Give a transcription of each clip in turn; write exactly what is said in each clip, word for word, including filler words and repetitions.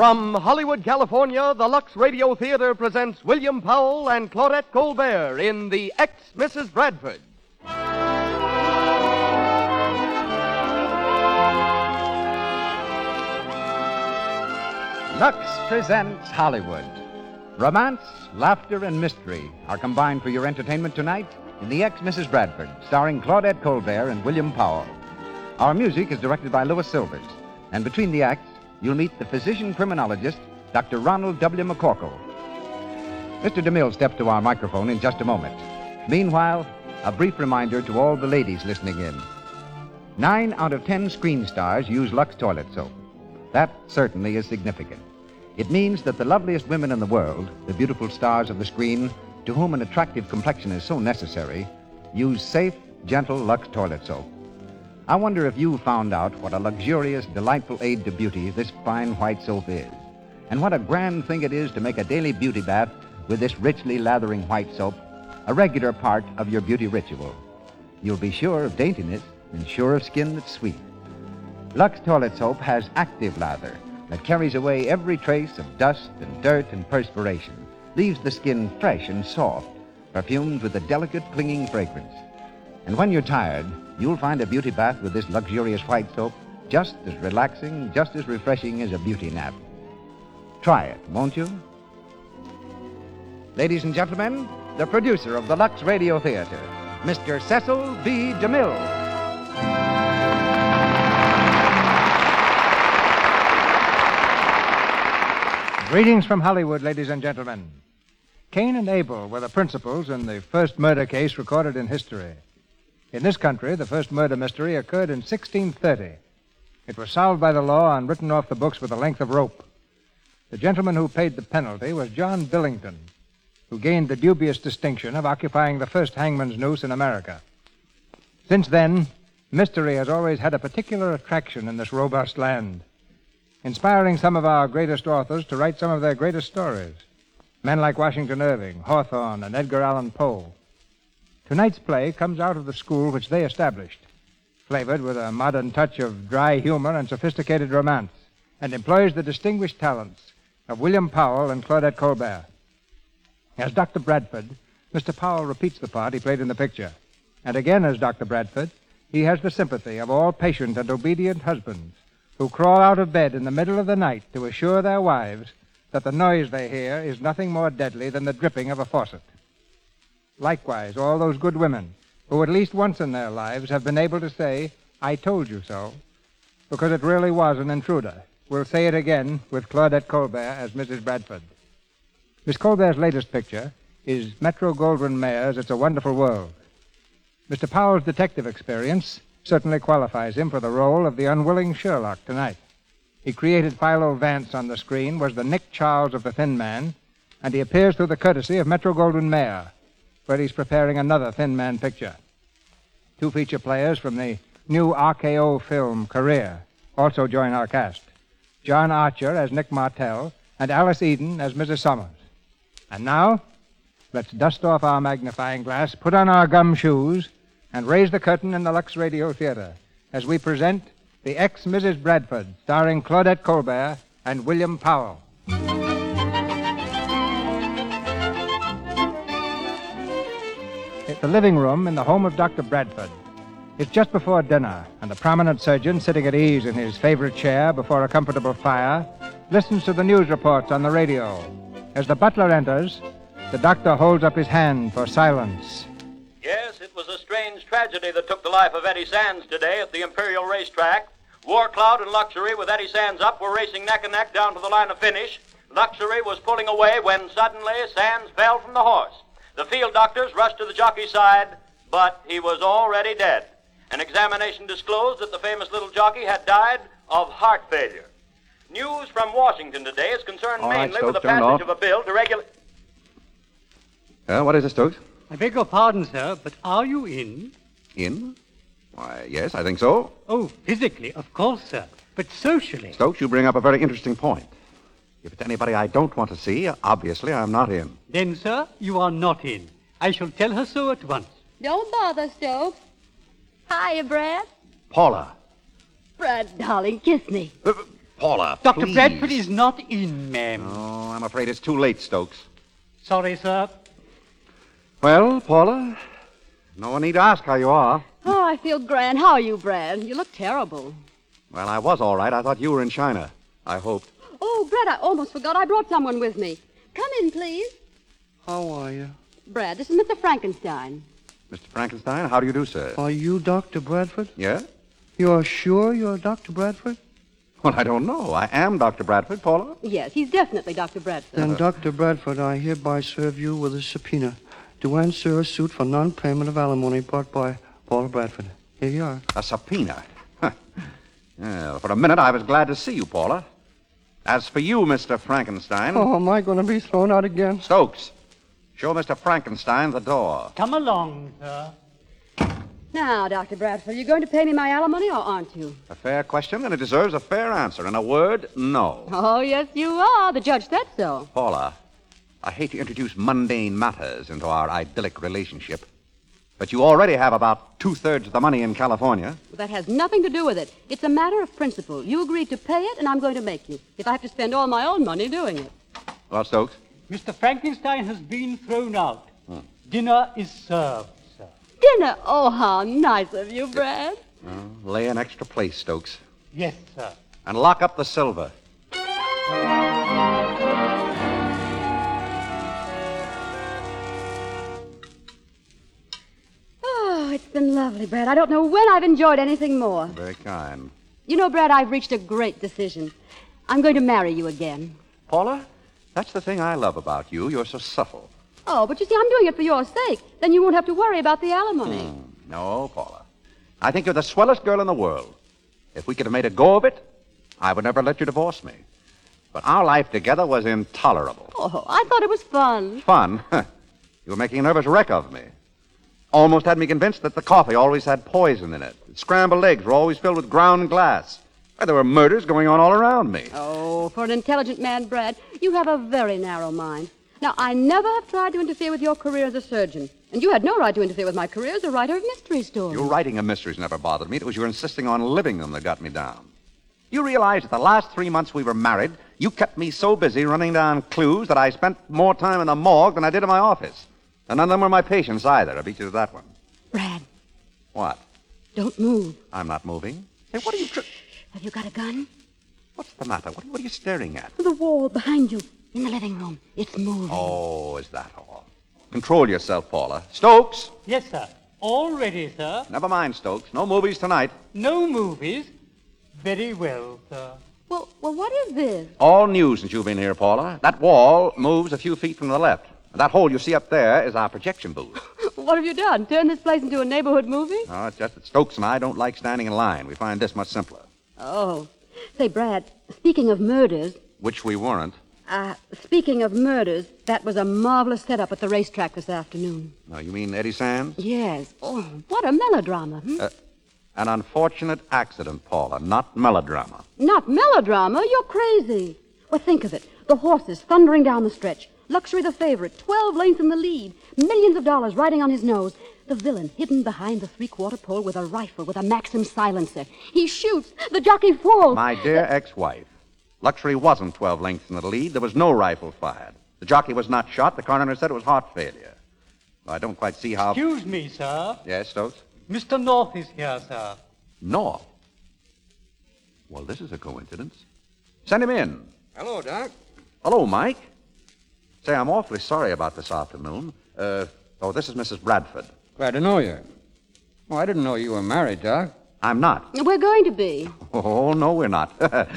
From Hollywood, California, the Lux Radio Theater presents William Powell and Claudette Colbert in The Ex-Missus Bradford. Lux presents Hollywood. Romance, laughter, and mystery are combined for your entertainment tonight in The Ex-Missus Bradford, starring Claudette Colbert and William Powell. Our music is directed by Louis Silvers, and between the acts, you'll meet the physician-criminologist, Doctor Ronald W. McCorkle. Mister DeMille steps to our microphone in just a moment. Meanwhile, a brief reminder to all the ladies listening in. Nine out of ten screen stars use Lux toilet soap. That certainly is significant. It means that the loveliest women in the world, the beautiful stars of the screen, to whom an attractive complexion is so necessary, use safe, gentle Lux toilet soap. I wonder if you found out what a luxurious, delightful aid to beauty this fine white soap is, and what a grand thing it is to make a daily beauty bath with this richly lathering white soap a regular part of your beauty ritual. You'll be sure of daintiness and sure of skin that's sweet. Lux toilet soap has active lather that carries away every trace of dust and dirt and perspiration, leaves the skin fresh and soft, perfumed with a delicate, clinging fragrance. And when you're tired, you'll find a beauty bath with this luxurious white soap just as relaxing, just as refreshing as a beauty nap. Try it, won't you? Ladies and gentlemen, the producer of the Lux Radio Theater, Mister Cecil B. DeMille. Greetings from Hollywood, ladies and gentlemen. Cain and Abel were the principals in the first murder case recorded in history. In this country, the first murder mystery occurred in sixteen thirty. It was solved by the law and written off the books with a length of rope. The gentleman who paid the penalty was John Billington, who gained the dubious distinction of occupying the first hangman's noose in America. Since then, mystery has always had a particular attraction in this robust land, inspiring some of our greatest authors to write some of their greatest stories. Men like Washington Irving, Hawthorne, and Edgar Allan Poe. Tonight's play comes out of the school which they established, flavored with a modern touch of dry humor and sophisticated romance, and employs the distinguished talents of William Powell and Claudette Colbert. As Doctor Bradford, Mister Powell repeats the part he played in the picture. And again as Doctor Bradford, he has the sympathy of all patient and obedient husbands who crawl out of bed in the middle of the night to assure their wives that the noise they hear is nothing more deadly than the dripping of a faucet. Likewise, all those good women who at least once in their lives have been able to say, "I told you so," because it really was an intruder, will say it again with Claudette Colbert as Missus Bradford. Miss Colbert's latest picture is Metro-Goldwyn-Mayer's It's a Wonderful World. Mister Powell's detective experience certainly qualifies him for the role of the unwilling Sherlock tonight. He created Philo Vance on the screen, was the Nick Charles of The Thin Man, and he appears through the courtesy of Metro-Goldwyn-Mayer, where he's preparing another Thin Man picture. Two feature players from the new R K O film Career also join our cast. John Archer as Nick Martell and Alice Eden as Missus Summers. And now, let's dust off our magnifying glass, put on our gum shoes, and raise the curtain in the Lux Radio Theater as we present The Ex-Missus Bradford, starring Claudette Colbert and William Powell. It's the living room in the home of Doctor Bradford. It's just before dinner, and the prominent surgeon, sitting at ease in his favorite chair before a comfortable fire, listens to the news reports on the radio. As the butler enters, the doctor holds up his hand for silence. Yes, it was a strange tragedy that took the life of Eddie Sands today at the Imperial Racetrack. War Cloud and Luxury, with Eddie Sands up, were racing neck and neck down to the line of finish. Luxury was pulling away when suddenly Sands fell from the horse. The field doctors rushed to the jockey's side, but he was already dead. An examination disclosed that the famous little jockey had died of heart failure. News from Washington today is concerned All right, mainly Stokes, with the turn passage off. of a bill to regulate... Uh, what is it, Stokes? I beg your pardon, sir, but are you in? In? Why, yes, I think so. Oh, physically, of course, sir. But socially... Stokes, you bring up a very interesting point. If it's anybody I don't want to see, obviously I'm not in. Then, sir, you are not in. I shall tell her so at once. Don't bother, Stokes. Hiya, Brad. Paula. Brad, darling, kiss me. Uh, Paula, Doctor please. Bradford is not in, ma'am. Oh, I'm afraid it's too late, Stokes. Sorry, sir. Well, Paula, no one need to ask how you are. Oh, I feel grand. How are you, Brad? You look terrible. Well, I was all right. I thought you were in China. I hoped. Oh, Brad, I almost forgot. I brought someone with me. Come in, please. How are you? Brad, this is Mister Frankenstein. Mister Frankenstein, how do you do, sir? Are you Doctor Bradford? Yeah? You're sure you're Doctor Bradford? Well, I don't know. I am Doctor Bradford, Paula. Yes, he's definitely Doctor Bradford. Then, Doctor Bradford, I hereby serve you with a subpoena to answer a suit for non-payment of alimony brought by Paula Bradford. Here you are. A subpoena. Huh. Yeah, for a minute, I was glad to see you, Paula. As for you, Mister Frankenstein... Oh, am I going to be thrown out again? Stokes, show Mister Frankenstein the door. Come along, sir. Now, Doctor Bradford, you going to pay me my alimony or aren't you? A fair question, and it deserves a fair answer. In a word, no. Oh, yes, you are. The judge said so. Paula, I hate to introduce mundane matters into our idyllic relationship, but you already have about two-thirds of the money in California. That has nothing to do with it. It's a matter of principle. You agreed to pay it, and I'm going to make you. If I have to spend all my own money doing it. Well, Stokes? Mister Frankenstein has been thrown out. Hmm. Dinner is served, sir. Dinner? Oh, how nice of you, Brad. Well, lay an extra place, Stokes. Yes, sir. And lock up the silver. Oh, it's been lovely, Brad. I don't know when I've enjoyed anything more. Very kind. You know, Brad, I've reached a great decision. I'm going to marry you again. Paula, that's the thing I love about you. You're so subtle. Oh, but you see, I'm doing it for your sake. Then you won't have to worry about the alimony. Hmm. No, Paula. I think you're the swellest girl in the world. If we could have made a go of it, I would never let you divorce me. But our life together was intolerable. Oh, I thought it was fun. Fun? You were making a nervous wreck of me. Almost had me convinced that the coffee always had poison in it. Scrambled eggs were always filled with ground glass. Why, there were murders going on all around me. Oh, for an intelligent man, Brad, you have a very narrow mind. Now, I never have tried to interfere with your career as a surgeon. And you had no right to interfere with my career as a writer of mystery stories. Your writing of mysteries never bothered me. It was your insisting on living them that got me down. You realize that the last three months we were married, you kept me so busy running down clues that I spent more time in the morgue than I did in my office. And none of them were my patients either. I beat you to that one. Brad. What? Don't move. I'm not moving. Hey, what are you... Tr- Have you got a gun? What's the matter? What, what are you staring at? The wall behind you, in the living room. It's moving. Oh, is that all? Control yourself, Paula. Stokes! Yes, sir. All ready, sir. Never mind, Stokes. No movies tonight. No movies? Very well, sir. Well, well, what is this? All new since you've been here, Paula. That wall moves a few feet from the left. And that hole you see up there is our projection booth. What have you done? Turned this place into a neighborhood movie? No, it's just that Stokes and I don't like standing in line. We find this much simpler. Oh. Say, Brad, speaking of murders... Which we weren't. Uh, speaking of murders, that was a marvelous setup at the racetrack this afternoon. No, you mean Eddie Sands? Yes. Oh, what a melodrama. Hmm? Uh, an unfortunate accident, Paula, not melodrama. Not melodrama? You're crazy. Well, think of it. The horses thundering down the stretch. Luxury the favorite, twelve lengths in the lead. Millions of dollars riding on his nose. The villain hidden behind the three-quarter pole with a rifle with a Maxim silencer. He shoots. The jockey falls. My dear ex-wife, Luxury wasn't twelve lengths in the lead. There was no rifle fired. The jockey was not shot. The coroner said it was heart failure. I don't quite see how... Excuse me, sir. Yes, Stokes? Mister North is here, sir. North? Well, this is a coincidence. Send him in. Hello, Doc. Hello, Mike. Say, I'm awfully sorry about this afternoon. Uh, oh, this is Missus Bradford. Glad to know you. Oh, I didn't know you were married, Doc. I'm not. We're going to be. Oh, no, we're not.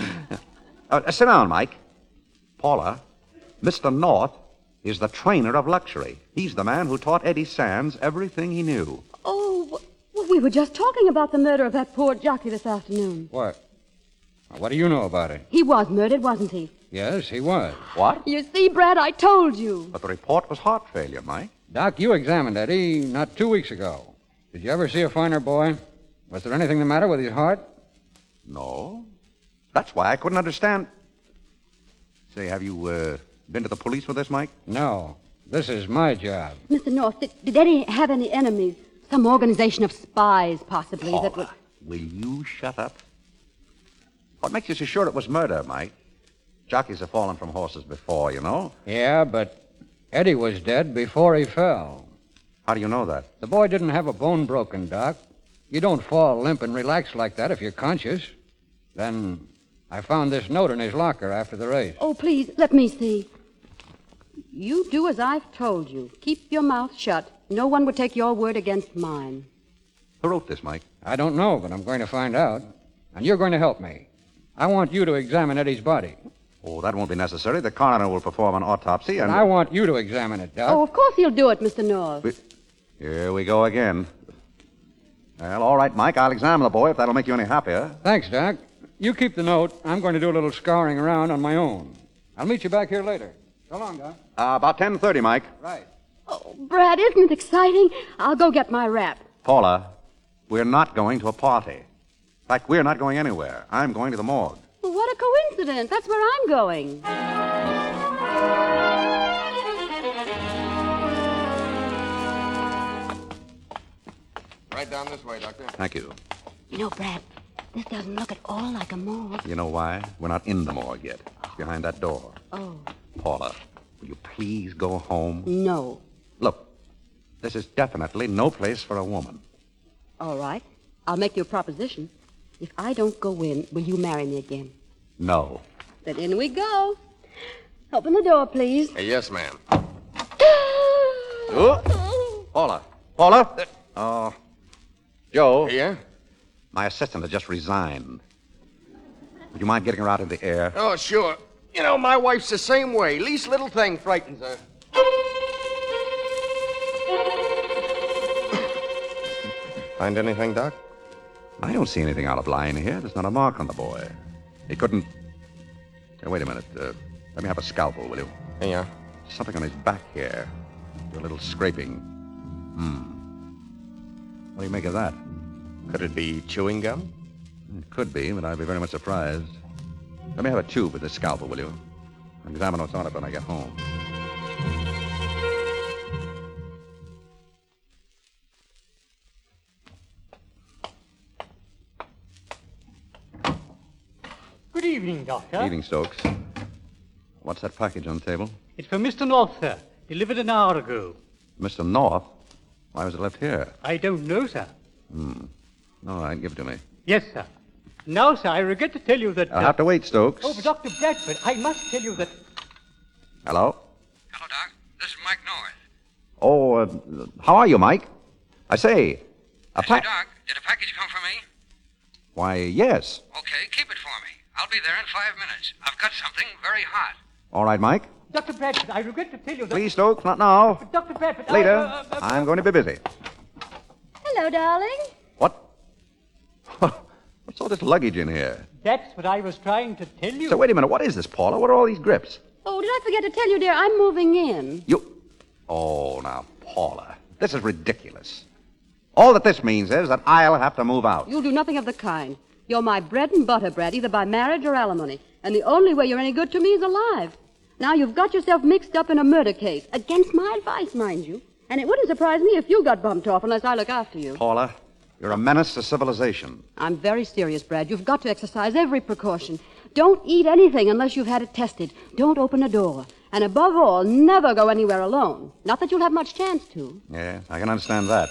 uh, sit down, Mike. Paula, Mister North is the trainer of Luxury. He's the man who taught Eddie Sands everything he knew. Oh, well, we were just talking about the murder of that poor jockey this afternoon. What? What do you know about it? He was murdered, wasn't he? Yes, he was. What? You see, Brad, I told you. But the report was heart failure, Mike. Doc, you examined Eddie not two weeks ago. Did you ever see a finer boy? Was there anything the matter with his heart? No. That's why I couldn't understand. Say, have you uh, been to the police with this, Mike? No. This is my job. Mister North, did, did Eddie have any enemies? Some organization of spies, possibly, Paula, that would... will you shut up? What makes you so sure it was murder, Mike? Jockeys have fallen from horses before, you know. Yeah, but Eddie was dead before he fell. How do you know that? The boy didn't have a bone broken, Doc. You don't fall limp and relax like that if you're conscious. Then I found this note in his locker after the race. Oh, please, let me see. You do as I've told you. Keep your mouth shut. No one would take your word against mine. Who wrote this, Mike? I don't know, but I'm going to find out. And you're going to help me. I want you to examine Eddie's body. Oh, that won't be necessary. The coroner will perform an autopsy, and... And I want you to examine it, Doc. Oh, of course he'll do it, Mister North. We... Here we go again. Well, all right, Mike. I'll examine the boy if that'll make you any happier. Thanks, Doc. You keep the note. I'm going to do a little scouring around on my own. I'll meet you back here later. So long, Doc. Uh, about ten thirty, Mike. Right. Oh, Brad, isn't it exciting? I'll go get my wrap. Paula, we're not going to a party. In fact, we're not going anywhere. I'm going to the morgue. Well, what a coincidence. That's where I'm going. Right down this way, Doctor. Thank you. You know, Brad, this doesn't look at all like a morgue. You know why? We're not in the morgue yet. It's behind that door. Oh. Paula, will you please go home? No. Look, this is definitely no place for a woman. All right. I'll make you a proposition. If I don't go in, will you marry me again? No. Then in we go. Open the door, please. Hey, yes, ma'am. Oh. Paula. Paula? Oh. Joe. Yeah? My assistant has just resigned. Would you mind getting her out in the air? Oh, sure. You know, my wife's the same way. Least little thing frightens her. Find anything, Doc? I don't see anything out of line here. There's not a mark on the boy. He couldn't... Hey, wait a minute. Uh, let me have a scalpel, will you? Yeah. Something on his back here. Do a little scraping. Hmm. What do you make of that? Could it be chewing gum? It could be, but I'd be very much surprised. Let me have a tube with this scalpel, will you? I'll examine what's on it when I get home. Good evening, Doctor. Evening, Stokes. What's that package on the table? It's for Mister North, sir. Delivered an hour ago. Mister North? Why was it left here? I don't know, sir. Hmm. All right, give it to me. Yes, sir. Now, sir, I regret to tell you that... I'll have to wait, Stokes. Oh, but Doctor Bradford, I must tell you that... Hello? Hello, Doc. This is Mike North. Oh, uh, how are you, Mike? I say, a Mister pack... Doc, did a package come for me? Why, yes. Okay, keep it for me. I'll be there in five minutes. I've got something very hot. All right, Mike. Doctor Bradford, I regret to tell you that... Please, Stokes, not now. But Doctor Bradford, Later. I, uh, uh, I'm going to be busy. Hello, darling. What? What's all this luggage in here? That's what I was trying to tell you. So, wait a minute. What is this, Paula? What are all these grips? Oh, did I forget to tell you, dear? I'm moving in. You... Oh, now, Paula. This is ridiculous. All that this means is that I'll have to move out. You'll do nothing of the kind. You're my bread and butter, Brad, either by marriage or alimony. And the only way you're any good to me is alive. Now you've got yourself mixed up in a murder case. Against my advice, mind you. And it wouldn't surprise me if you got bumped off unless I look after you. Paula, you're a menace to civilization. I'm very serious, Brad. You've got to exercise every precaution. Don't eat anything unless you've had it tested. Don't open a door. And above all, never go anywhere alone. Not that you'll have much chance to. Yes, I can understand that.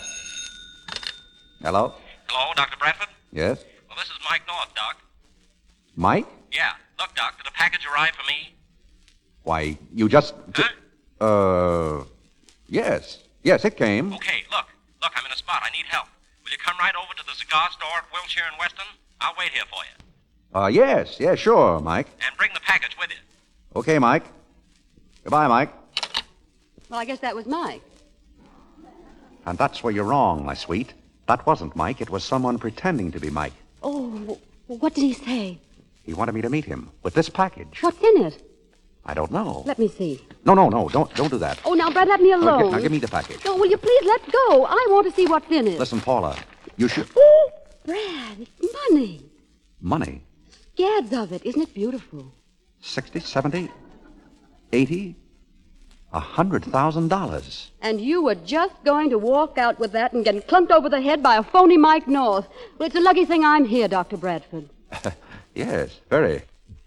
Hello? Hello, Doctor Bradford? Yes? Well, this is Mike North, Doc. Mike? Yeah. Look, Doc, did a package arrive for me? Why, you just... Huh? Uh... Yes. Yes, it came. Okay, look. Look, I'm in a spot. I need help. Will you come right over to the cigar store at Wilshire and Weston? I'll wait here for you. Uh, yes, yes, sure, Mike. And bring the package with you. Okay, Mike. Goodbye, Mike. Well, I guess that was Mike. And that's where you're wrong, my sweet. That wasn't Mike. It was someone pretending to be Mike. Oh, what did he say? He wanted me to meet him with this package. What's in it? I don't know. Let me see. No, no, no. Don't don't do that. Oh, now, Brad, let me Now, alone. gi- now give me the package. No, will you please let go? I want to see what's in it. Listen, Paula, you should... Oh, Brad, it's money. Money? Scads of it. Isn't it beautiful? Sixty, seventy, eighty, a hundred thousand dollars. And you were just going to walk out with that and get clunked over the head by a phony Mike North. Well, it's a lucky thing I'm here, Doctor Bradford. Yes, very.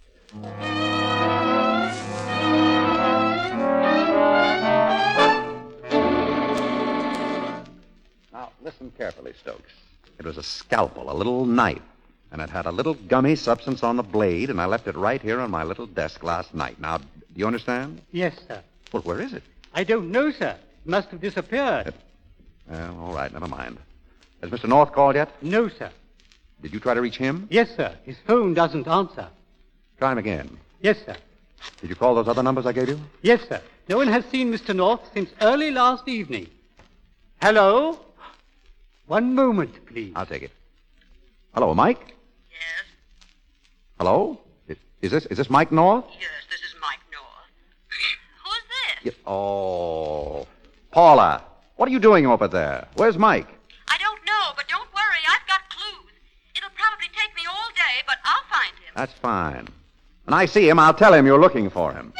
Now, listen carefully, Stokes. It was a scalpel, a little knife, and it had a little gummy substance on the blade, and I left it right here on my little desk last night. Now, do you understand? Yes, sir. Well, where is it? I don't know, sir. It must have disappeared. Well, all right, never mind. Has Mister North called yet? No, sir. Did you try to reach him? Yes, sir. His phone doesn't answer. Try him again. Yes, sir. Did you call those other numbers I gave you? Yes, sir. No one has seen Mister North since early last evening. Hello? One moment, please. I'll take it. Hello, Mike? Yes? Hello? Is, is this is this Mike North? Yes, this is Mike North. Who's this? Yeah. Oh, Paula, what are you doing over there? Where's Mike? I don't know, but don't worry. I've got clues. It'll probably take me all day, but I'll find him. That's fine. When I see him, I'll tell him you're looking for him.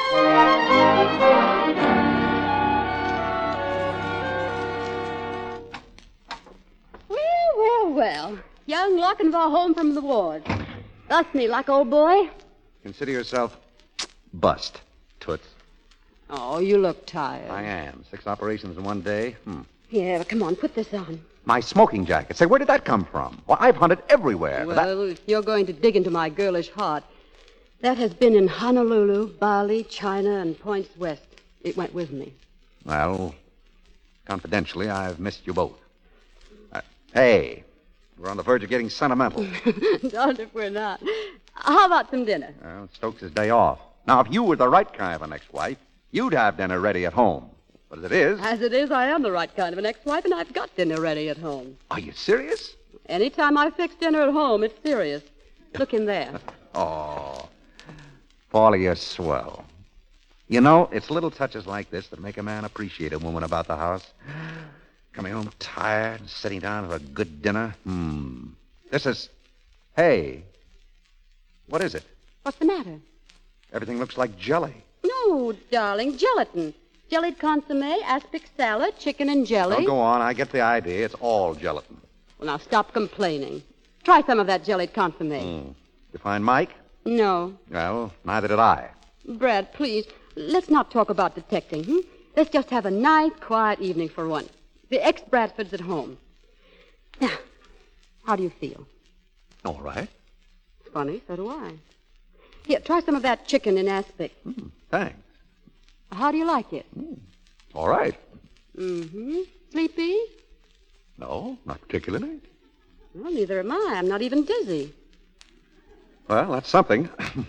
Well, well, well. Young Lochinvar home from the wars. Thus me luck, old boy. Consider yourself bust, Toots. Oh, you look tired. I am. Six operations in one day. Hmm. Yeah, but come on, put this on. My smoking jacket. Say, where did that come from? Well, I've hunted everywhere. but that- Well, if you're going to dig into my girlish heart, that has been in Honolulu, Bali, China, and points west. It went with me. Well, confidentially, I've missed you both. Uh, hey, we're on the verge of getting sentimental. Darned if we're not. How about some dinner? Well, it's Stokes' day off. Now, if you were the right kind of an ex-wife, you'd have dinner ready at home. But as it is... As it is, I am the right kind of an ex-wife, and I've got dinner ready at home. Are you serious? Anytime I fix dinner at home, it's serious. Look in there. Oh, Paula, you're swell. You know, it's little touches like this that make a man appreciate a woman about the house. Coming home tired, sitting down for a good dinner. Hmm. This is... Hey, what is it? What's the matter? Everything looks like jelly. No, darling, gelatin. Jellied consomme, aspic salad, chicken and jelly. Oh, go on. I get the idea. It's all gelatin. Well, now stop complaining. Try some of that jellied consomme. Hmm. You find Mike? No. Well, neither did I. Brad, please, let's not talk about detecting, hmm? Let's just have a nice, quiet evening for once. The ex-Bradford's at home. Now, how do you feel? All right. Funny, so do I. Here, try some of that chicken in aspic. Hmm. Thanks. How do you like it? All right. Mm-hmm. Sleepy? No, not particularly. Well, neither am I. I'm not even dizzy. Well, that's something.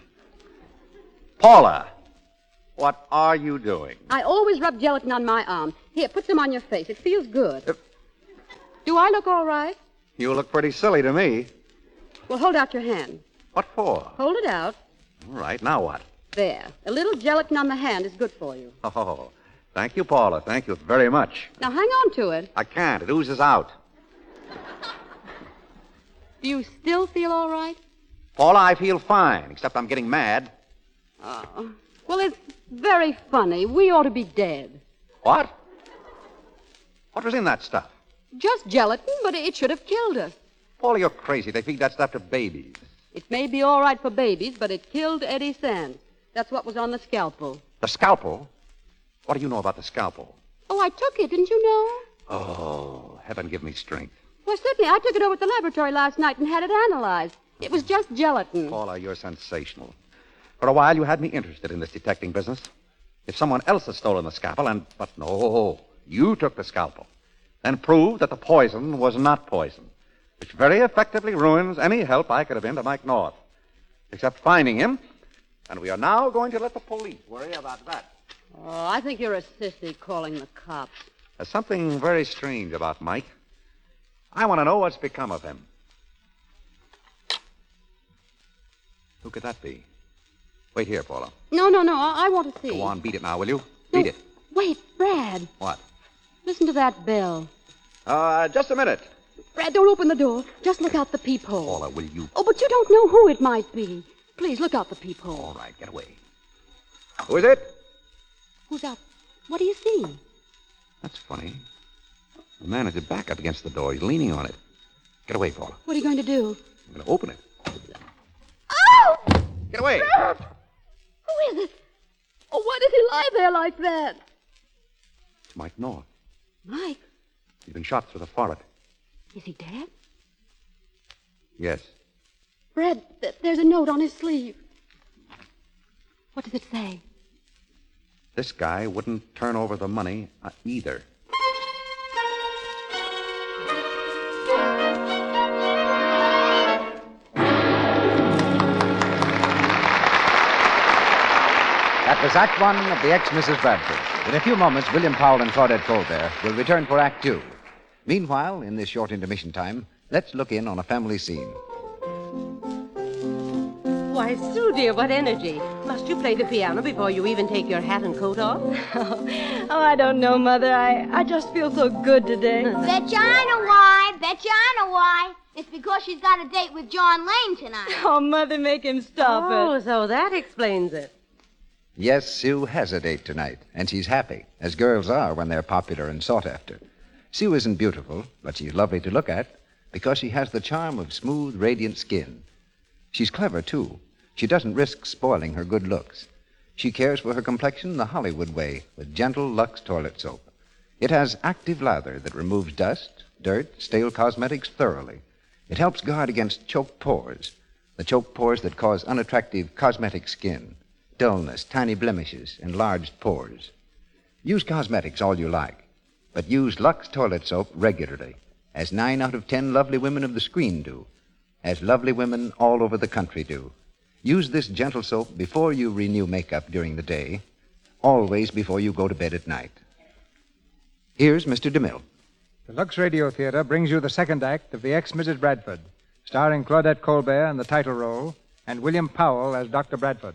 Paula, what are you doing? I always rub gelatin on my arm. Here, put some on your face. It feels good. Uh, Do I look all right? You look pretty silly to me. Well, hold out your hand. What for? Hold it out. All right, now what? There. A little gelatin on the hand is good for you. Oh, thank you, Paula. Thank you very much. Now, hang on to it. I can't. It oozes out. Do you still feel all right? Paula, I feel fine, except I'm getting mad. Oh. Well, it's very funny. We ought to be dead. What? What was in that stuff? Just gelatin, but it should have killed us. Paula, you're crazy. They feed that stuff to babies. It may be all right for babies, but it killed Eddie Sands. That's what was on the scalpel. The scalpel? What do you know about the scalpel? Oh, I took it, didn't you know? Oh, heaven give me strength. Well, certainly. I took it over to the laboratory last night and had it analyzed. It was just gelatin. Paula, you're sensational. For a while, you had me interested in this detecting business. If someone else had stolen the scalpel and... But no, you took the scalpel. Then proved that the poison was not poison, which very effectively ruins any help I could have been to Mike North. Except finding him, and we are now going to let the police worry about that. Oh, I think you're a sissy calling the cops. There's something very strange about Mike. I want to know what's become of him. Who could that be? Wait here, Paula. No, no, no. I, I want to see. Go on, beat it now, will you? Beat it. Wait, Brad. What? Listen to that bell. Uh, just a minute. Brad, don't open the door. Just look out the peephole. Paula, will you? Oh, but you don't know who it might be. Please, look out the peephole. All right, get away. Who is it? Who's out? What do you see? That's funny. The man has his back up against the door. He's leaning on it. Get away, Paula. What are you going to do? I'm going to open it. away. Who is it? Oh, why did he lie there like that? It's Mike North. Mike? He's been shot through the forehead. Is he dead? Yes. Fred, th- there's a note on his sleeve. What does it say? This guy wouldn't turn over the money uh, either. That was Act One of The Ex-Missus Bradford. In a few moments, William Powell and Claudette Colbert will return for Act Two. Meanwhile, in this short intermission time, let's look in on a family scene. Why, Sue, dear, what energy. Must you play the piano before you even take your hat and coat off? Oh, I don't know, Mother. I, I just feel so good today. Bet you I know why. Bet you I know why. It's because she's got a date with John Lane tonight. Oh, Mother, make him stop oh, it. Oh, so that explains it. Yes, Sue has a date tonight, and she's happy, as girls are when they're popular and sought after. Sue isn't beautiful, but she's lovely to look at because she has the charm of smooth, radiant skin. She's clever, too. She doesn't risk spoiling her good looks. She cares for her complexion the Hollywood way with gentle Lux toilet soap. It has active lather that removes dust, dirt, stale cosmetics thoroughly. It helps guard against choked pores, the choked pores that cause unattractive cosmetic skin, dullness, tiny blemishes, enlarged pores. Use cosmetics all you like, but use Lux toilet soap regularly, as nine out of ten lovely women of the screen do, as lovely women all over the country do. Use this gentle soap before you renew makeup during the day, always before you go to bed at night. Here's Mister DeMille. The Lux Radio Theater brings you the second act of The Ex-Missus Bradford, starring Claudette Colbert in the title role and William Powell as Doctor Bradford.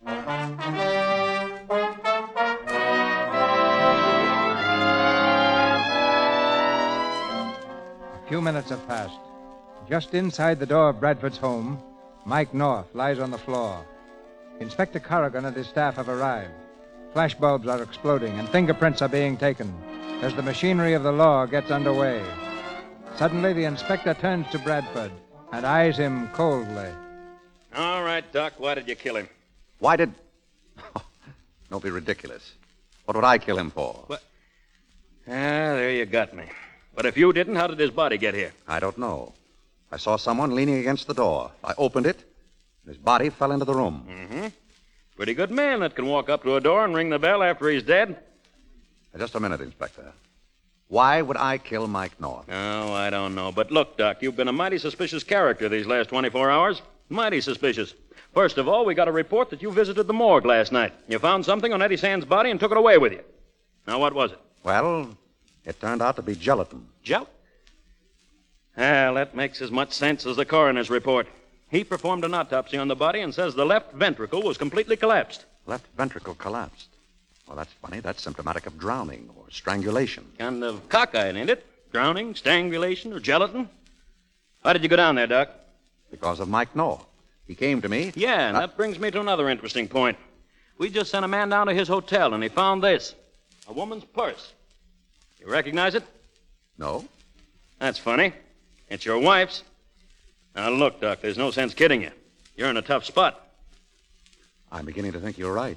A few minutes have passed. Just inside the door of Bradford's home, Mike North lies on the floor. Inspector Corrigan and his staff have arrived. Flashbulbs are exploding and fingerprints are being taken as the machinery of the law gets underway. Suddenly, the inspector turns to Bradford and eyes him coldly. All right, Doc, why did you kill him? Why did... Oh, don't be ridiculous. What would I kill him for? What? Ah, there you got me. But if you didn't, how did his body get here? I don't know. I saw someone leaning against the door. I opened it, and his body fell into the room. Mm-hmm. Pretty good man that can walk up to a door and ring the bell after he's dead. Now, just a minute, Inspector. Why would I kill Mike North? Oh, I don't know. But look, Doc, you've been a mighty suspicious character these last twenty-four hours. Mighty suspicious. First of all, we got a report that you visited the morgue last night. You found something on Eddie Sands' body and took it away with you. Now, what was it? Well, it turned out to be gelatin. Gel? Well, that makes as much sense as the coroner's report. He performed an autopsy on the body and says the left ventricle was completely collapsed. Left ventricle collapsed. Well, that's funny. That's symptomatic of drowning or strangulation. Kind of cockeyed, ain't it? Drowning, strangulation, or gelatin? Why did you go down there, Doc? Because of Mike North. He came to me. Yeah, and uh, that brings me to another interesting point. We just sent a man down to his hotel, and he found this. A woman's purse. You recognize it? No. That's funny. It's your wife's. Now, look, Doc, there's no sense kidding you. You're in a tough spot. I'm beginning to think you're right.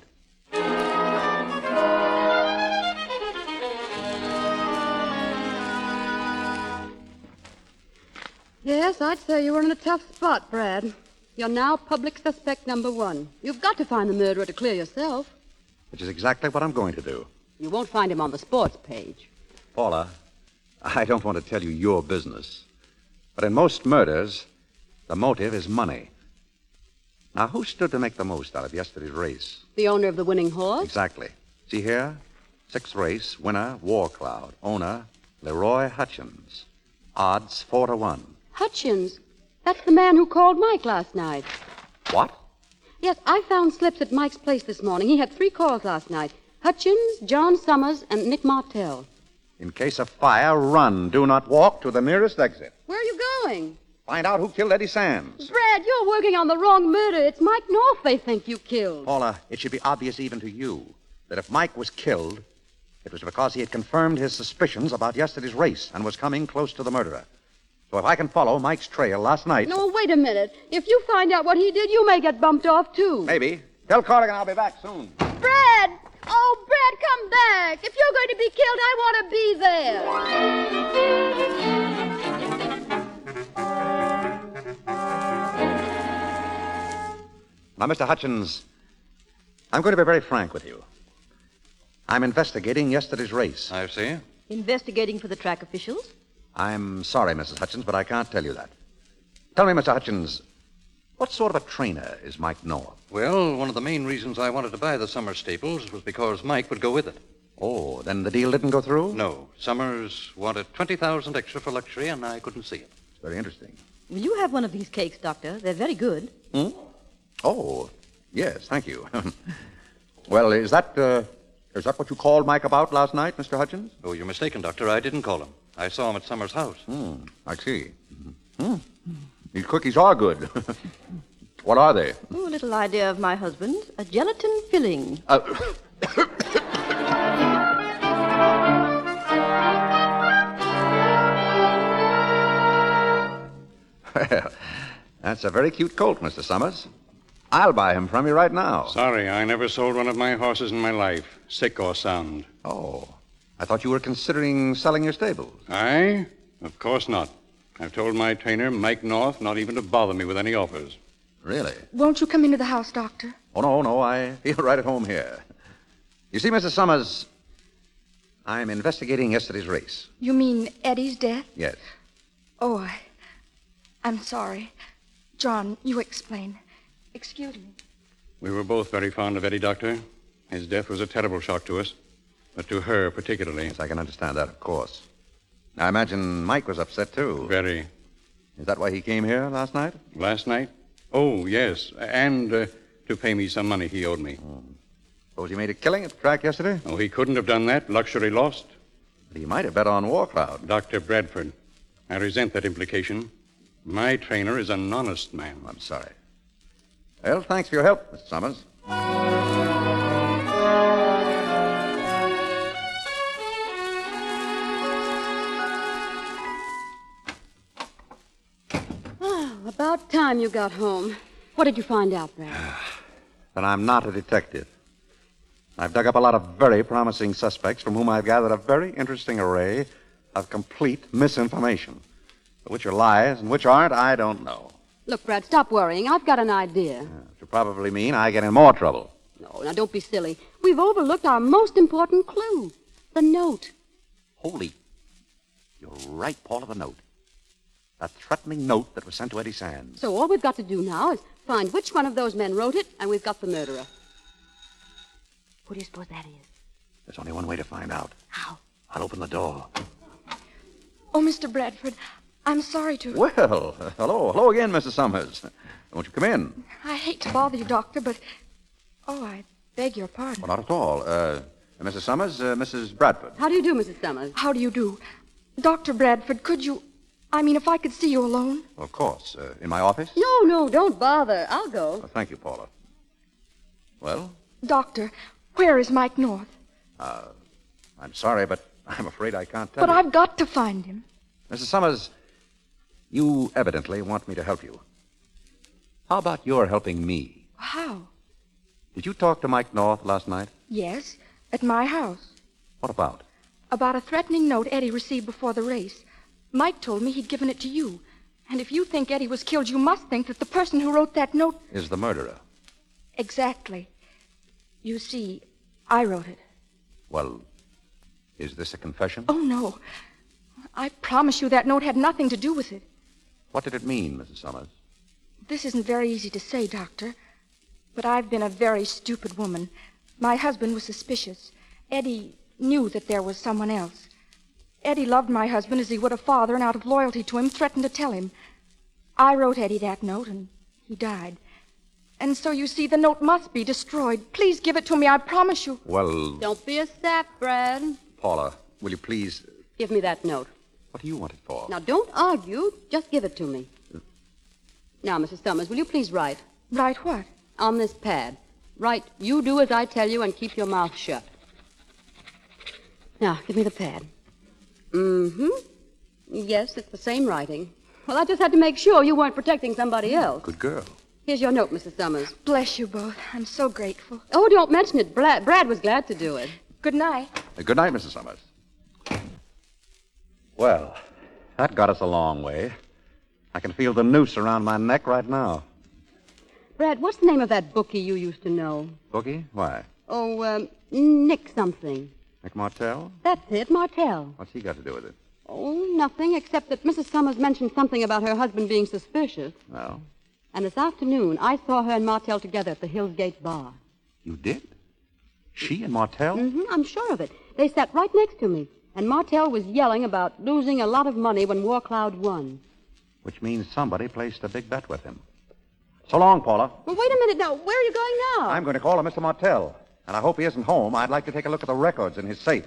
Yes, I'd say you were in a tough spot, Brad. You're now public suspect number one. You've got to find the murderer to clear yourself. Which is exactly what I'm going to do. You won't find him on the sports page. Paula, I don't want to tell you your business, but in most murders, the motive is money. Now, who stood to make the most out of yesterday's race? The owner of the winning horse? Exactly. See here? Sixth race, winner, War Cloud. Owner, Leroy Hutchins. Odds four to one. Hutchins? That's the man who called Mike last night. What? Yes, I found slips at Mike's place this morning. He had three calls last night. Hutchins, John Summers, and Nick Martell. In case of fire, run. Do not walk to the nearest exit. Where are you going? Find out who killed Eddie Sands. Brad, you're working on the wrong murder. It's Mike North they think you killed. Paula, it should be obvious even to you that if Mike was killed, it was because he had confirmed his suspicions about yesterday's race and was coming close to the murderer. So if I can follow Mike's trail last night... No, wait a minute. If you find out what he did, you may get bumped off, too. Maybe. Tell Corrigan I'll be back soon. Brad! Oh, Brad, come back. If you're going to be killed, I want to be there. Now, Mister Hutchins, I'm going to be very frank with you. I'm investigating yesterday's race. I see. Investigating for the track officials? I'm sorry, Missus Hutchins, but I can't tell you that. Tell me, Mister Hutchins, what sort of a trainer is Mike North? Well, one of the main reasons I wanted to buy the Summers stables was because Mike would go with it. Oh, then the deal didn't go through? No. Summers wanted twenty thousand extra for luxury, and I couldn't see it. It's very interesting. Will you have one of these cakes, Doctor? They're very good. Hmm? Oh, yes, thank you. Well, is that, uh, is that what you called Mike about last night, Mister Hutchins? Oh, you're mistaken, Doctor. I didn't call him. I saw him at Summers' house. Hmm, I see. Hmm. These cookies are good. What are they? Oh, a little idea of my husband. A gelatin filling. Uh, well, that's a very cute colt, Mister Summers. I'll buy him from you right now. Sorry, I never sold one of my horses in my life, sick or sound. Oh, I thought you were considering selling your stables. I? Of course not. I've told my trainer, Mike North, not even to bother me with any offers. Really? Won't you come into the house, Doctor? Oh, no, no, I feel right at home here. You see, Missus Summers, I'm investigating yesterday's race. You mean Eddie's death? Yes. Oh, I... I'm sorry. John, you explain. Excuse me. We were both very fond of Eddie, Doctor. His death was a terrible shock to us, but to her particularly. Yes, I can understand that, of course. I imagine Mike was upset, too. Very. Is that why he came here last night? Last night? Oh, yes. And uh, to pay me some money he owed me. Oh. Suppose he made a killing at the track yesterday? Oh, he couldn't have done that. Luxury lost. But he might have bet on Warcloud. Doctor Bradford, I resent that implication. My trainer is an honest man. I'm sorry. Well, thanks for your help, Mister Summers. About time you got home. What did you find out, Brad? That I'm not a detective. I've dug up a lot of very promising suspects from whom I've gathered a very interesting array of complete misinformation. But which are lies and which aren't, I don't know. Look, Brad, stop worrying. I've got an idea. Which will probably mean I get in more trouble. No, now don't be silly. We've overlooked our most important clue. The note. Holy. You're right, Paula, the note. A threatening note that was sent to Eddie Sands. So all we've got to do now is find which one of those men wrote it, and we've got the murderer. Who do you suppose that is? There's only one way to find out. How? I'll open the door. Oh, Mister Bradford, I'm sorry to... Well, uh, hello. Hello again, Missus Summers. Won't you come in? I hate to bother you, Doctor, but... Oh, I beg your pardon. Well, not at all. Uh, Missus Summers, uh, Missus Bradford. How do you do, Missus Summers? How do you do? Doctor Bradford, could you... I mean, if I could see you alone? Of course. Uh, in my office? No, no, don't bother. I'll go. Oh, thank you, Paula. Well? Doctor, where is Mike North? Uh, I'm sorry, but I'm afraid I can't tell But you. I've got to find him. Missus Summers, you evidently want me to help you. How about your helping me? How? Did you talk to Mike North last night? Yes, at my house. What about? About a threatening note Eddie received before the race. Mike told me he'd given it to you. And if you think Eddie was killed, you must think that the person who wrote that note... Is the murderer. Exactly. You see, I wrote it. Well, is this a confession? Oh, no. I promise you that note had nothing to do with it. What did it mean, Missus Summers? This isn't very easy to say, Doctor. But I've been a very stupid woman. My husband was suspicious. Eddie knew that there was someone else. Eddie loved my husband as he would a father, and out of loyalty to him, threatened to tell him. I wrote Eddie that note, and he died. And so, you see, the note must be destroyed. Please give it to me, I promise you. Well... Don't be a sap, Brad. Paula, will you please... Give me that note. What do you want it for? Now, don't argue. Just give it to me. Now, Missus Summers, will you please write? Write what? On this pad. Write, you do as I tell you and keep your mouth shut. Now, give me the pad. Mm-hmm. Yes, it's the same writing. Well, I just had to make sure you weren't protecting somebody else. Good girl. Here's your note, Missus Summers. Bless you both. I'm so grateful. Oh, don't mention it. Brad, Brad was glad to do it. Good night. Uh, Good night, Missus Summers. Well, that got us a long way. I can feel the noose around my neck right now. Brad, what's the name of that bookie you used to know? Boogie? Why? Oh, um, Nick something. Nick Martell? That's it, Martell. What's he got to do with it? Oh, nothing, except that Missus Summers mentioned something about her husband being suspicious. Well, And this afternoon, I saw her and Martell together at the Hills Gate bar. you did? She and Martell? Mm-hmm, I'm sure of it. They sat right next to me, and Martell was yelling about losing a lot of money when War Cloud won. Which means somebody placed a big bet with him. So long, Paula. Well, wait a minute now. Where are you going now? I'm going to call on Mister Martell. And I hope he isn't home. I'd like to take a look at the records in his safe.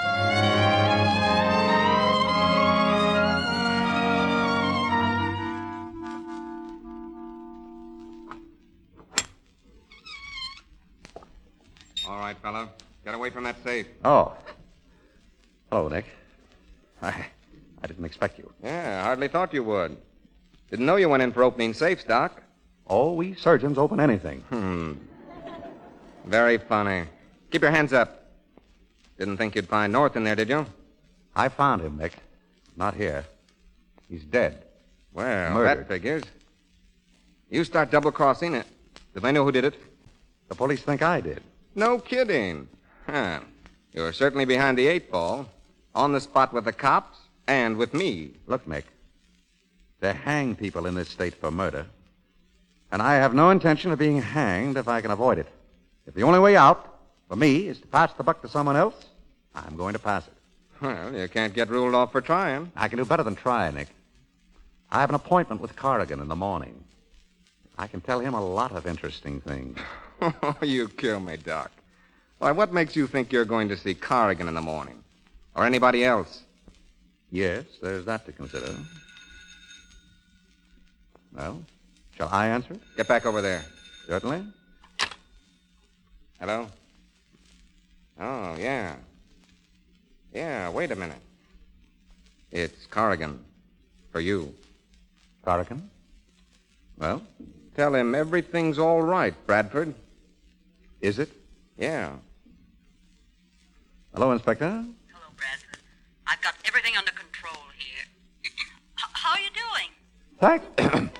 All right, fellow. Get away from that safe. Oh. Hello, Nick. I, I didn't expect you. Yeah, I hardly thought you would. Didn't know you went in for opening safes, Doc. Oh, we surgeons open anything. Hmm. Very funny. Keep your hands up. Didn't think you'd find North in there, did you? I found him, Nick. Not here. He's dead. Well, Murdered. that figures. You start double-crossing it. Do they know who did it? The police think I did. No kidding. Huh. You're certainly behind the eight ball. On the spot with the cops and with me. Look, Nick. They hang people in this state for murder. And I have no intention of being hanged if I can avoid it. If the only way out, for me, is to pass the buck to someone else, I'm going to pass it. Well, you can't get ruled off for trying. I can do better than try, Nick. I have an appointment with Corrigan in the morning. I can tell him a lot of interesting things. Oh, you kill me, Doc. Why, what makes you think you're going to see Corrigan in the morning? Or anybody else? Yes, there's that to consider. Well, shall I answer it? Get back over there. Certainly. Hello? Oh, yeah. Yeah, wait a minute. It's Corrigan. For you. Corrigan? Well? Tell him everything's all right, Bradford. Is it? Yeah. Hello, Inspector. Hello, Bradford. I've got everything under control here. H- how are you doing? Thanks.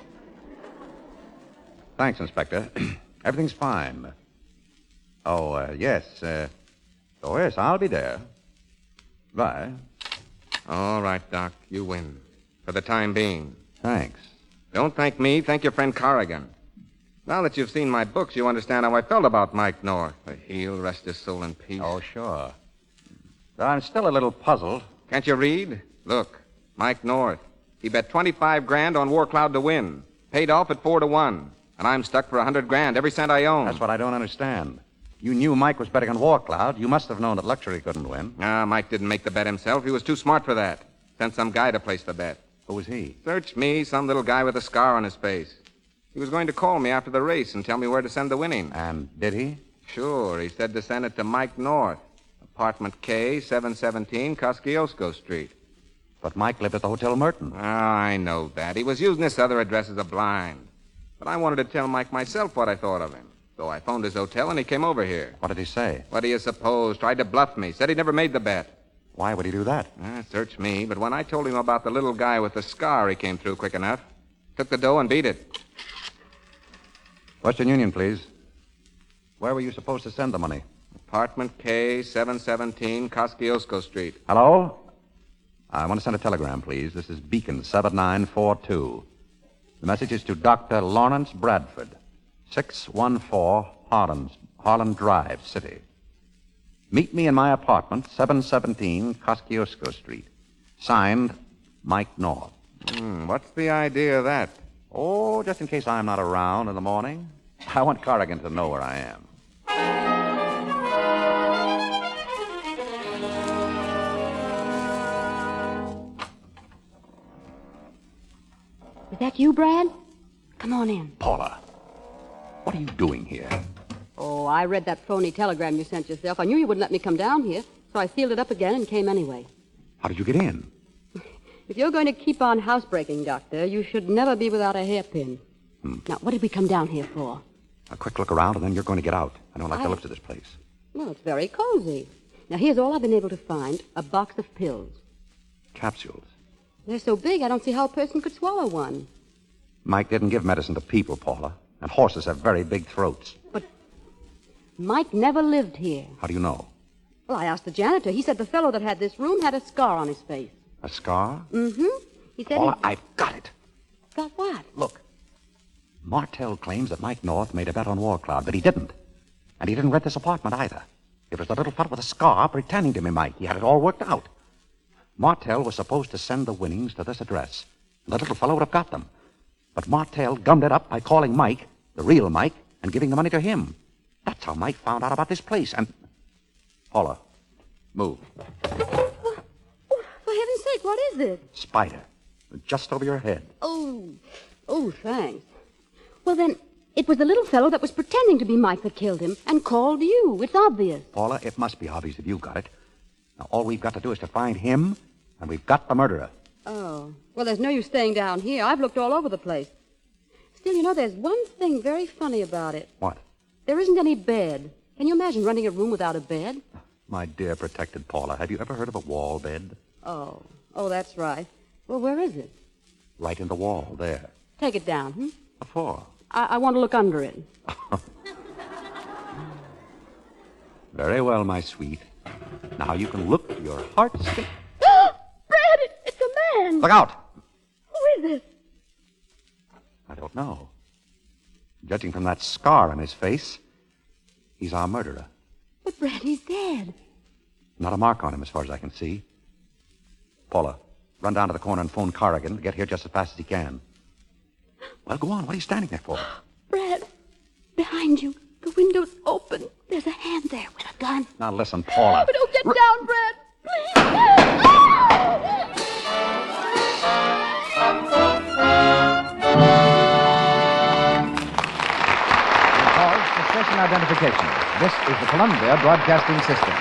Thanks, Inspector. Everything's fine. Oh, uh, yes. Uh, oh, yes, I'll be there. Bye. All right, Doc. You win. For the time being. Thanks. Don't thank me. Thank your friend Corrigan. Now that you've seen my books, you understand how I felt about Mike North. He'll rest his soul in peace. Oh, sure. But I'm still a little puzzled. Can't you read? Look, Mike North. He bet twenty-five grand on War Cloud to win. Paid off at four to one. And I'm stuck for a hundred grand, every cent I own. That's what I don't understand. You knew Mike was betting on War Cloud. You must have known that Luxury couldn't win. Ah, Mike didn't make the bet himself. He was too smart for that. Sent some guy to place the bet. Who was he? Search me, some little guy with a scar on his face. He was going to call me after the race and tell me where to send the winning. And did he? Sure. He said to send it to Mike North. Apartment K, seven seventeen, Kosciuszko Street. But Mike lived at the Hotel Merton. Ah, I know that. He was using this other address as a blind. But I wanted to tell Mike myself what I thought of him. So I phoned his hotel and he came over here. What did he say? What do you suppose? Tried to bluff me. Said he never made the bet. Why would he do that? Ah, search me. But when I told him about the little guy with the scar, he came through quick enough. Took the dough and beat it. Western Union, please. Where were you supposed to send the money? Apartment K, seven seventeen, Kosciuszko Street. Hello? I want to send a telegram, please. This is Beacon, seven nine four two. The message is to Doctor Lawrence Bradford, six one four Harlan, Harlan Drive, City. Meet me in my apartment, seven seventeen Kosciuszko Street. Signed, Mike North. Hmm, what's the idea of that? Oh, just in case I'm not around in the morning. I want Corrigan to know where I am. Is that you, Brad? Come on in. Paula, what are you doing here? Oh, I read that phony telegram you sent yourself. I knew you wouldn't let me come down here, so I sealed it up again and came anyway. How did you get in? If you're going to keep on housebreaking, Doctor, you should never be without a hairpin. Hmm. Now, what did we come down here for? A quick look around, and then you're going to get out. I don't like I- the looks of this place. Well, it's very cozy. Now, here's all I've been able to find, a box of pills. Capsules. They're so big, I don't see how a person could swallow one. Mike didn't give medicine to people, Paula. And horses have very big throats. Mike never lived here. How do you know? Well, I asked the janitor. He said the fellow that had this room had a scar on his face. A scar? Mm-hmm. He said Paula, he... I've got it. Got what? Look. Martell claims that Mike North made a bet on War Cloud, but he didn't. And he didn't rent this apartment either. It was the little fellow with a scar pretending to be Mike. He had it all worked out. Martell was supposed to send the winnings to this address. And the little fellow would have got them. But Martell gummed it up by calling Mike, the real Mike, and giving the money to him. That's how Mike found out about this place. And... Paula, move. For heaven's sake, what is it? Spider. Just over your head. Oh, oh, thanks. Well, then, it was the little fellow that was pretending to be Mike that killed him and called you. It's obvious. Paula, it must be obvious if you got it. Now, all we've got to do is to find him, and we've got the murderer. Oh, well, there's no use staying down here. I've looked all over the place. Still, you know, there's one thing very funny about it. What? There isn't any bed. Can you imagine running a room without a bed? My dear protected Paula, have you ever heard of a wall bed? Oh, oh, that's right. Well, where is it? Right in the wall, there. Take it down, hmm? What for? I, I want to look under it. Very well, my sweet. Now you can look to your heart's content. Brad, it, it's a man. Look out! Who is it? I don't know. Judging from that scar on his face, he's our murderer. But Brad, he's dead. Not a mark on him, as far as I can see. Paula, run down to the corner and phone Corrigan to get here just as fast as he can. Well, go on. What are you standing there for? Brad, behind you. The window's open. There's a hand there with a gun. Now listen, Paula. But don't get down, Brad. Please. Pause for station identification. This is the Columbia Broadcasting System.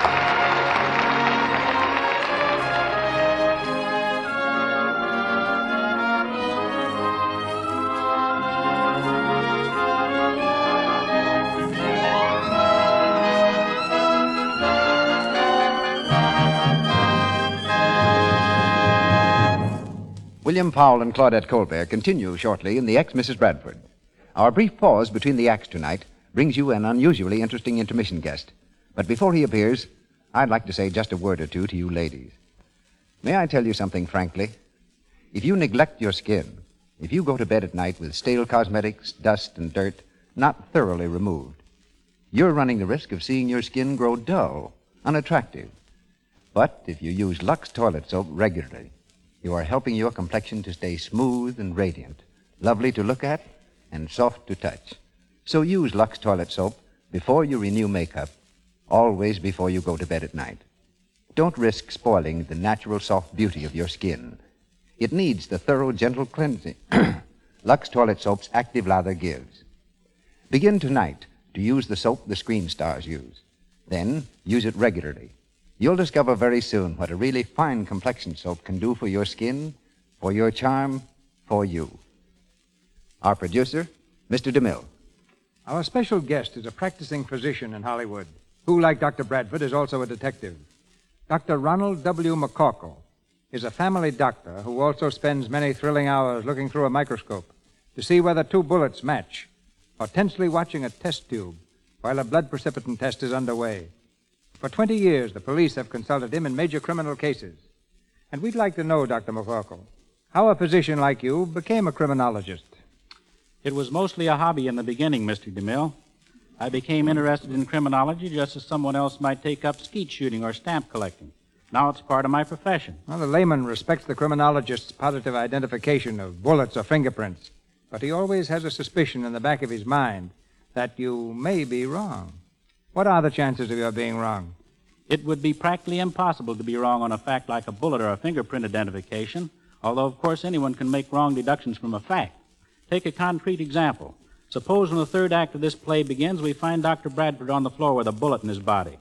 William Powell and Claudette Colbert continue shortly in the ex-Missus Bradford. Our brief pause between the acts tonight brings you an unusually interesting intermission guest. But before he appears, I'd like to say just a word or two to you ladies. May I tell you something frankly? If you neglect your skin, if you go to bed at night with stale cosmetics, dust, and dirt not thoroughly removed, you're running the risk of seeing your skin grow dull, unattractive. But if you use Lux toilet soap regularly, you are helping your complexion to stay smooth and radiant, lovely to look at, and soft to touch. So use Lux toilet soap before you renew makeup, always before you go to bed at night. Don't risk spoiling the natural soft beauty of your skin. It needs the thorough, gentle cleansing Lux toilet soap's active lather gives. Begin tonight to use the soap the screen stars use. Then use it regularly. You'll discover very soon what a really fine complexion soap can do for your skin, for your charm, for you. Our producer, Mister DeMille. Our special guest is a practicing physician in Hollywood, who, like Doctor Bradford, is also a detective. Doctor Ronald W. McCorkle is a family doctor who also spends many thrilling hours looking through a microscope to see whether two bullets match, or tensely watching a test tube while a blood precipitant test is underway. For twenty years, the police have consulted him in major criminal cases. And we'd like to know, Doctor McCorkle, how a physician like you became a criminologist. It was mostly a hobby in the beginning, Mister DeMille. I became interested in criminology just as someone else might take up skeet shooting or stamp collecting. Now it's part of my profession. Well, the layman respects the criminologist's positive identification of bullets or fingerprints, but he always has a suspicion in the back of his mind that you may be wrong. What are the chances of your being wrong? It would be practically impossible to be wrong on a fact like a bullet or a fingerprint identification, although, of course, anyone can make wrong deductions from a fact. Take a concrete example. Suppose when the third act of this play begins, we find Doctor Bradford on the floor with a bullet in his body.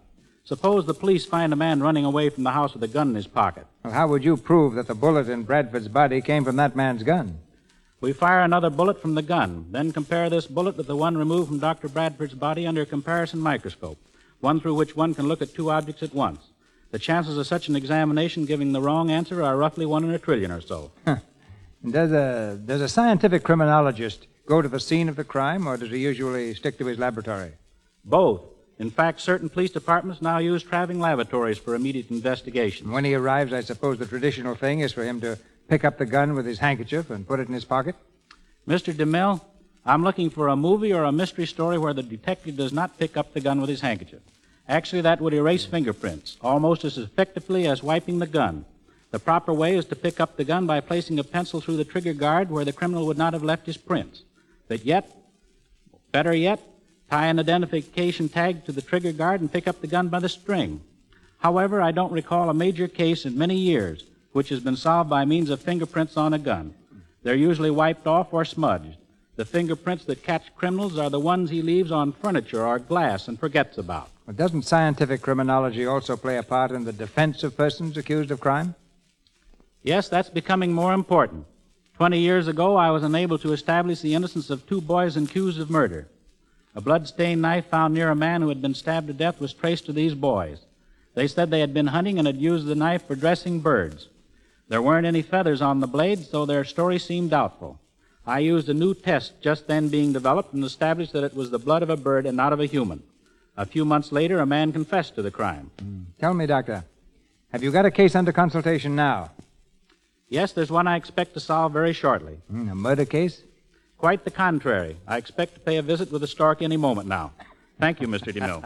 Suppose the police find a man running away from the house with a gun in his pocket. Well, how would you prove that the bullet in Bradford's body came from that man's gun? We fire another bullet from the gun, then compare this bullet with the one removed from Doctor Bradford's body under a comparison microscope, one through which one can look at two objects at once. The chances of such an examination giving the wrong answer are roughly one in a trillion or so. Huh. Does a, does a scientific criminologist go to the scene of the crime, or does he usually stick to his laboratory? Both. In fact, certain police departments now use traveling laboratories for immediate investigation. When he arrives, I suppose the traditional thing is for him to pick up the gun with his handkerchief and put it in his pocket? Mister DeMille, I'm looking for a movie or a mystery story where the detective does not pick up the gun with his handkerchief. Actually, that would erase fingerprints, almost as effectively as wiping the gun. The proper way is to pick up the gun by placing a pencil through the trigger guard where the criminal would not have left his prints. But yet, better yet, tie an identification tag to the trigger guard and pick up the gun by the string. However, I don't recall a major case in many years which has been solved by means of fingerprints on a gun. They're usually wiped off or smudged. The fingerprints that catch criminals are the ones he leaves on furniture or glass and forgets about. Well, doesn't scientific criminology also play a part in the defense of persons accused of crime? Yes, that's becoming more important. Twenty years ago, I was unable to establish the innocence of two boys accused of murder. A blood-stained knife found near a man who had been stabbed to death was traced to these boys. They said they had been hunting and had used the knife for dressing birds. There weren't any feathers on the blade, so their story seemed doubtful. I used a new test just then being developed and established that it was the blood of a bird and not of a human. A few months later, a man confessed to the crime. Mm. Tell me, Doctor, have you got a case under consultation now? Yes, there's one I expect to solve very shortly. Mm, a murder case? Quite the contrary. I expect to pay a visit with the stork any moment now. Thank you, Mister DeMille.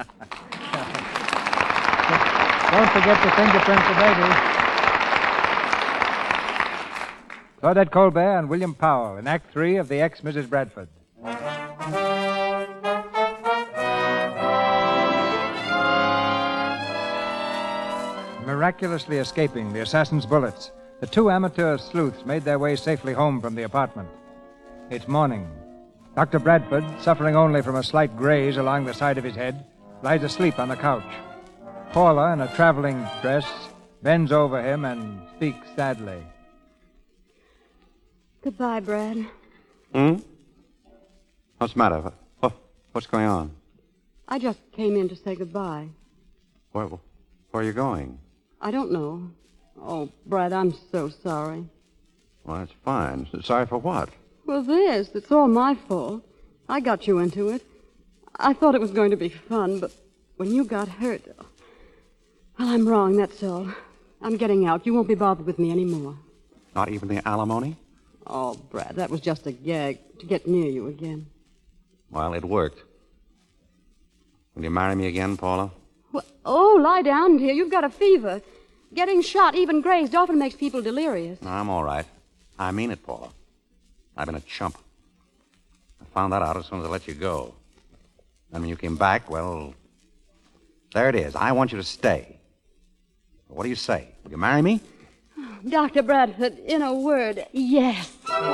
Don't forget the fingerprints of baby. Claudette Colbert and William Powell in Act Three of The Ex-Missus Bradford. Miraculously escaping the assassin's bullets, the two amateur sleuths made their way safely home from the apartment. It's morning. Doctor Bradford, suffering only from a slight graze along the side of his head, lies asleep on the couch. Paula, in a traveling dress, bends over him and speaks sadly. Goodbye, Brad. Hmm? What's the matter? What, what's going on? I just came in to say goodbye. Where, where are you going? I don't know. Oh, Brad, I'm so sorry. Well, that's fine. Sorry for what? Well, this. It's all my fault. I got you into it. I thought it was going to be fun, but when you got hurt... Well, I'm wrong, that's all. I'm getting out. You won't be bothered with me anymore. Not even the alimony? Oh, Brad, that was just a gag to get near you again. Well, it worked. Will you marry me again, Paula? Well, oh, lie down, dear. You've got a fever. Getting shot, even grazed, often makes people delirious. No, I'm all right. I mean it, Paula. I've been a chump. I found that out as soon as I let you go. And when you came back, well, there it is. I want you to stay. What do you say? Will you marry me? Doctor Bradford, in a word, yes.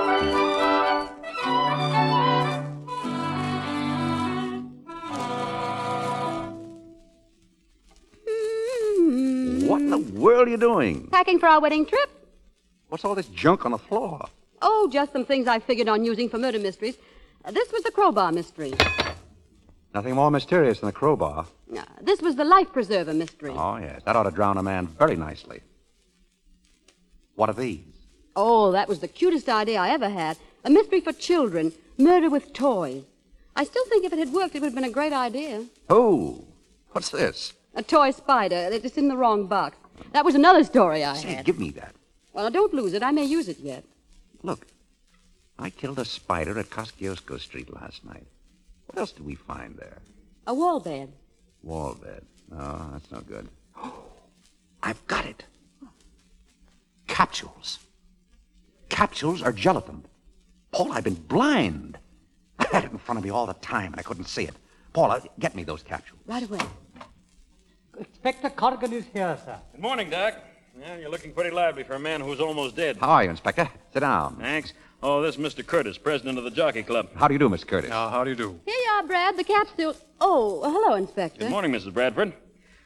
What in the world are you doing? Packing for our wedding trip? What's all this junk on the floor? Oh, just some things I figured on using for murder mysteries. Uh, this was the crowbar mystery. Nothing more mysterious than the crowbar. Uh, this was the life preserver mystery. Oh, yes. That ought to drown a man very nicely. What are these? Oh, that was the cutest idea I ever had. A mystery for children. Murder with toys. I still think if it had worked, it would have been a great idea. Oh, what's this? A toy spider. It's in the wrong box. That was another story I Say, had. give me that. Well, don't lose it. I may use it yet. Look, I killed a spider at Kosciuszko Street last night. What else did we find there? A wall bed. Wall bed. No, that's no good. I've got it. Capsules. Capsules are gelatin. Paul, I've been blind. I had it in front of me all the time, and I couldn't see it. Paula, get me those capsules. Right away. Inspector Corrigan is here, sir. Good morning, Doc. Yeah, you're looking pretty lively for a man who's almost dead. How are you, Inspector? Sit down. Thanks. Oh, this is Mister Curtis, president of the Jockey Club. How do you do, Miss Curtis? Uh, how do you do? Here you are, Brad. The capsule. Oh, hello, Inspector. Good morning, Missus Bradford.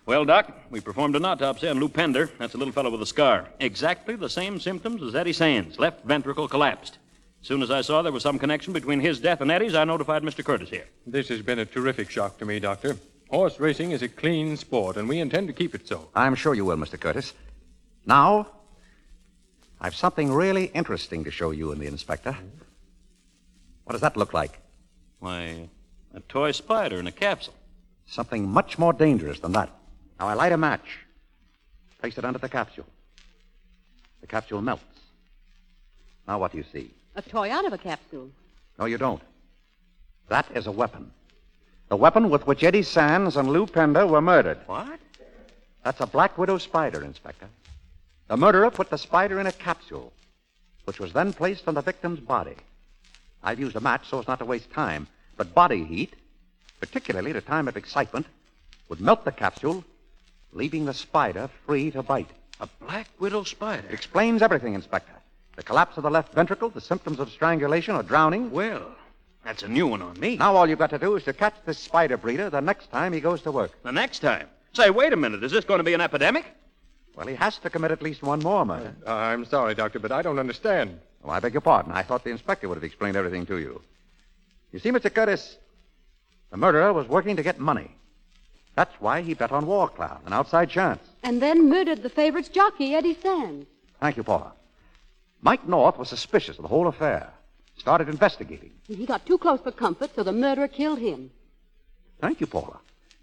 Well, Doc, we performed an autopsy on Lou Pender. That's a little fellow with a scar. Exactly the same symptoms as Eddie Sands. Left ventricle collapsed. As soon as I saw there was some connection between his death and Eddie's, I notified Mister Curtis here. This has been a terrific shock to me, Doctor. Horse racing is a clean sport, and we intend to keep it so. I'm sure you will, Mister Curtis. Now, I've something really interesting to show you and the inspector. What does that look like? Why, a toy spider in a capsule. Something much more dangerous than that. Now, I light a match. Place it under the capsule. The capsule melts. Now, what do you see? A toy out of a capsule. No, you don't. That is a weapon. The weapon with which Eddie Sands and Lou Pender were murdered. What? That's a Black Widow spider, Inspector. The murderer put the spider in a capsule, which was then placed on the victim's body. I've used a match so as not to waste time, but body heat, particularly at a time of excitement, would melt the capsule, leaving the spider free to bite. A Black Widow spider? It explains everything, Inspector. The collapse of the left ventricle, the symptoms of strangulation or drowning. Well, that's a new one on me. Now all you've got to do is to catch this spider breeder the next time he goes to work. The next time? Say, wait a minute. Is this going to be an epidemic? Well, he has to commit at least one more murder. Uh, I'm sorry, Doctor, but I don't understand. Oh, I beg your pardon. I thought the inspector would have explained everything to you. You see, Mister Curtis, the murderer was working to get money. That's why he bet on War Cloud, an outside chance. And then murdered the favorite's jockey, Eddie Sands. Thank you, Paula. Mike North was suspicious of the whole affair. Started investigating. And he got too close for comfort, so the murderer killed him. Thank you, Paula.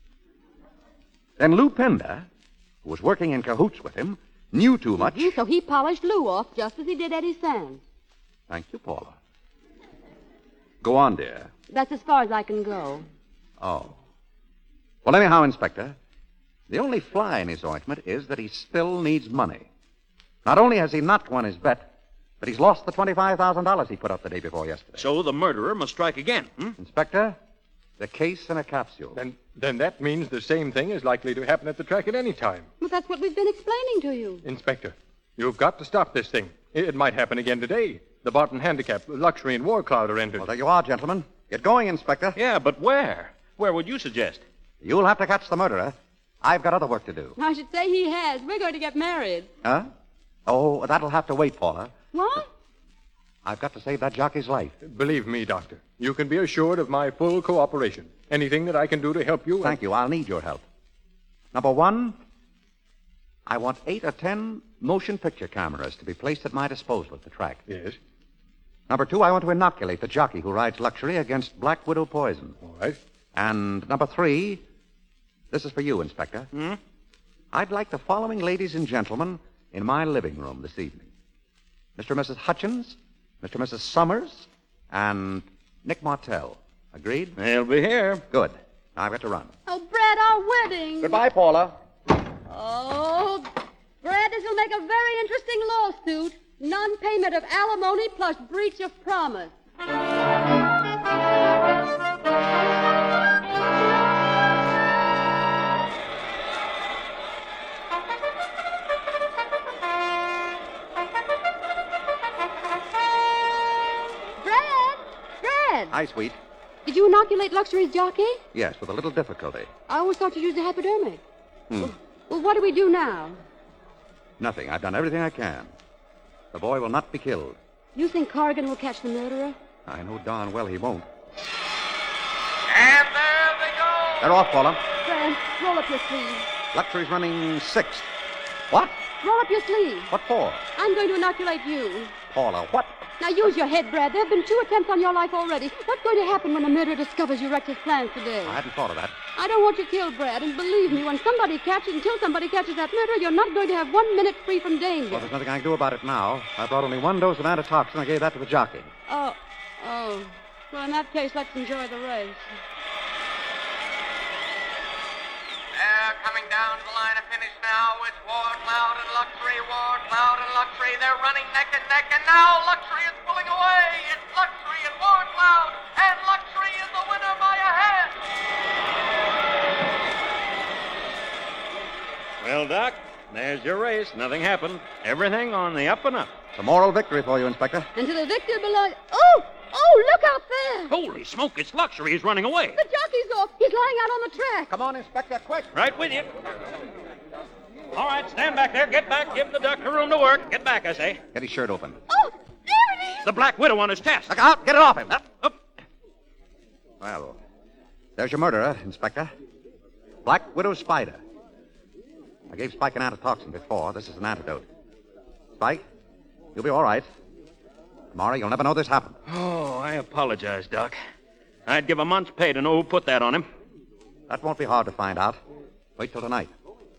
Then Lou Pender, who was working in cahoots with him, knew too much. Mm-hmm, so he polished Lou off just as he did Eddie Sands. Thank you, Paula. Go on, dear. That's as far as I can go. Oh. Well, anyhow, Inspector, the only fly in his ointment is that he still needs money. Not only has he not won his bet, but he's lost the twenty-five thousand dollars he put up the day before yesterday. So the murderer must strike again, hmm? Inspector, the case in a capsule. Then, then that means the same thing is likely to happen at the track at any time. But that's what we've been explaining to you. Inspector, you've got to stop this thing. It, it might happen again today. The Barton Handicap, Luxury, and War Cloud are entered. Well, there you are, gentlemen. Get going, Inspector. Yeah, but where? Where would you suggest? You'll have to catch the murderer. I've got other work to do. I should say he has. We're going to get married. Huh? Oh, that'll have to wait, Paula. What? I've got to save that jockey's life. Believe me, Doctor, you can be assured of my full cooperation. Anything that I can do to help you... Thank you. I'll need your help. Number one, I want eight or ten motion picture cameras to be placed at my disposal at the track. Yes. Number two, I want to inoculate the jockey who rides Luxury against Black Widow poison. All right. And number three, this is for you, Inspector. Hmm? I'd like the following ladies and gentlemen in my living room this evening. Mister and Missus Hutchins, Mister and Missus Summers, and Nick Martell. Agreed? They'll be here. Good. Now I've got to run. Oh, Brad, our wedding. Goodbye, Paula. Oh, Brad, this will make a very interesting lawsuit. Non-payment of alimony plus breach of promise. Hi, sweet. Did you inoculate Luxury's jockey? Yes, with a little difficulty. I always thought you used a hypodermic. Hmm. Well, what do we do now? Nothing. I've done everything I can. The boy will not be killed. You think Corrigan will catch the murderer? I know darn well he won't. And there they go! They're off, Paula. Brad, roll up your sleeve. Luxury's running sixth. What? Roll up your sleeve. What for? I'm going to inoculate you. Paula, what? Now use your head, Brad. There have been two attempts on your life already. What's going to happen when the murderer discovers you wrecked his plans today? I hadn't thought of that. I don't want you killed, Brad. And believe me, when somebody catches, until somebody catches that murderer, you're not going to have one minute free from danger. Well, there's nothing I can do about it now. I brought only one dose of antitoxin. I gave that to the jockey. Oh, oh. Well, in that case, let's enjoy the race. They're coming down to the line of finish now. It's War Cloud and Luxury, War Cloud and Luxury. They're running neck and neck, and now Luxury is pulling away. It's Luxury and War Cloud, and Luxury is the winner by a head. Well, Doc, there's your race. Nothing happened. Everything on the up and up. It's a moral victory for you, Inspector. And to the victor belongs... Oh! Oh, look out there! Holy smoke, it's Luxury. He's running away. The jockey's off. He's lying out on the track. Come on, Inspector, quick. Right with you. All right, stand back there. Get back. Give the doctor room to work. Get back, I say. Get his shirt open. Oh, there it is! The Black Widow on his chest. Look out. Get it off him. Up, up. Well, there's your murderer, Inspector. Black Widow Spider. I gave Spike an antitoxin before. This is an antidote. Spike, you'll be all right. Tomorrow, you'll never know this happened. Oh, I apologize, Doc. I'd give a month's pay to know who put that on him. That won't be hard to find out. Wait till tonight.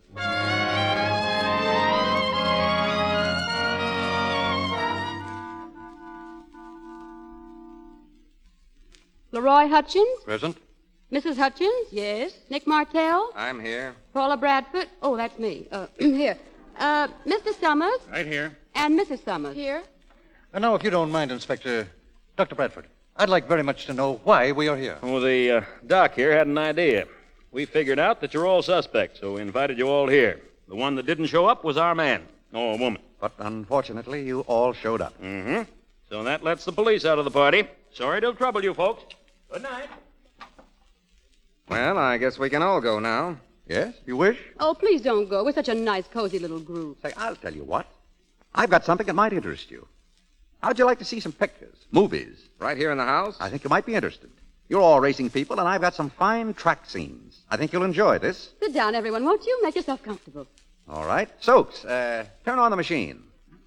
Leroy Hutchins? Present. Missus Hutchins? Yes. Nick Martell? I'm here. Paula Bradford? Oh, that's me. Uh, here. Uh, Mister Summers? Right here. And Missus Summers? Here. And now, if you don't mind, Inspector, Doctor Bradford, I'd like very much to know why we are here. Well, the uh, doc here had an idea. We figured out that you're all suspects, so we invited you all here. The one that didn't show up was our man, or woman. But unfortunately, you all showed up. Mm-hmm. So that lets the police out of the party. Sorry to trouble you folks. Good night. Well, I guess we can all go now. Yes, if you wish. Oh, please don't go. We're such a nice, cozy little group. Say, I'll tell you what. I've got something that might interest you. How'd you like to see some pictures, movies? Right here in the house? I think you might be interested. You're all racing people, and I've got some fine track scenes. I think you'll enjoy this. Sit down, everyone, won't you? Make yourself comfortable. All right. Soaks, uh, turn on the machine.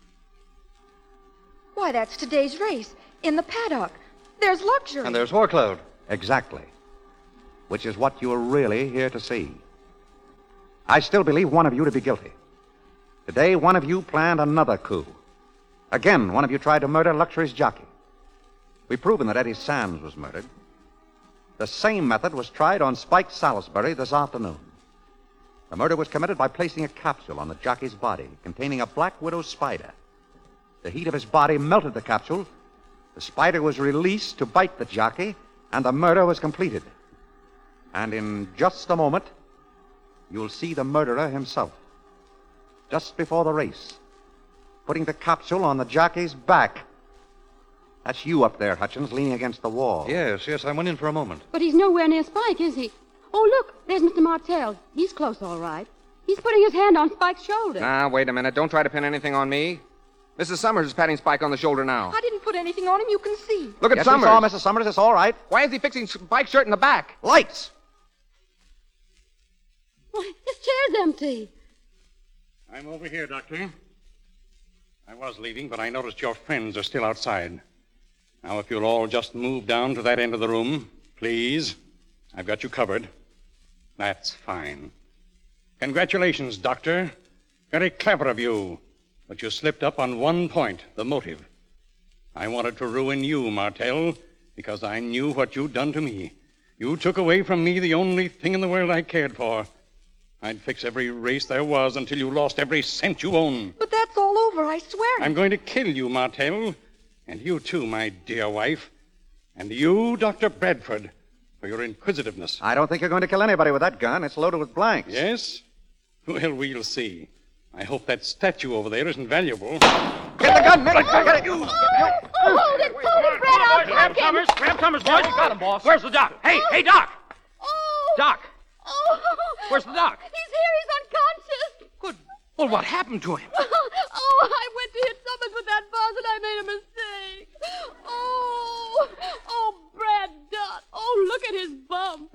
Why, that's today's race. In the paddock. There's Luxury. And there's Warcloud. Exactly. Which is what you're really here to see. I still believe one of you to be guilty. Today, one of you planned another coup. Again, one of you tried to murder Luxury's jockey. We've proven that Eddie Sands was murdered. The same method was tried on Spike Salisbury this afternoon. The murder was committed by placing a capsule on the jockey's body containing a Black Widow spider. The heat of his body melted the capsule. The spider was released to bite the jockey, and the murder was completed. And in just a moment, you'll see the murderer himself. Just before the race, putting the capsule on the jockey's back. That's you up there, Hutchins, leaning against the wall. Yes, yes, I went in for a moment. But he's nowhere near Spike, is he? Oh, look, there's Mister Martell. He's close, all right. He's putting his hand on Spike's shoulder. Now, wait a minute. Don't try to pin anything on me. Missus Summers is patting Spike on the shoulder now. I didn't put anything on him. You can see. Look at yes, Summers. we saw Missus Summers. It's all right. Why is he fixing Spike's shirt in the back? Lights! Well, his chair's empty. I'm over here, Doctor. I was leaving, but I noticed your friends are still outside. Now, if you'll all just move down to that end of the room, please. I've got you covered. That's fine. Congratulations, Doctor. Very clever of you. But you slipped up on one point, the motive. I wanted to ruin you, Martell, because I knew what you'd done to me. You took away from me the only thing in the world I cared for. I'd fix every race there was until you lost every cent you own. But that's all over, I swear. I'm going to kill you, Martell. And you, too, my dear wife. And you, Doctor Bradford, for your inquisitiveness. I don't think you're going to kill anybody with that gun. It's loaded with blanks. Yes? Well, we'll see. I hope that statue over there isn't valuable. Get the gun, Nick! Get it! Oh, oh, hold it, hold it, Fred, I'll Grab take him. Summers, grab Summers, boys. Got him, boss. Where's the doc? Hey, hey, Doc! Oh. Doc! Oh. Where's the doc? He's here, he's unconscious. Good. Well, what happened to him? Oh, I went to hit Summers with that buzz and I made a mistake. Oh, oh, Brad Dutt. Oh, look at his bump.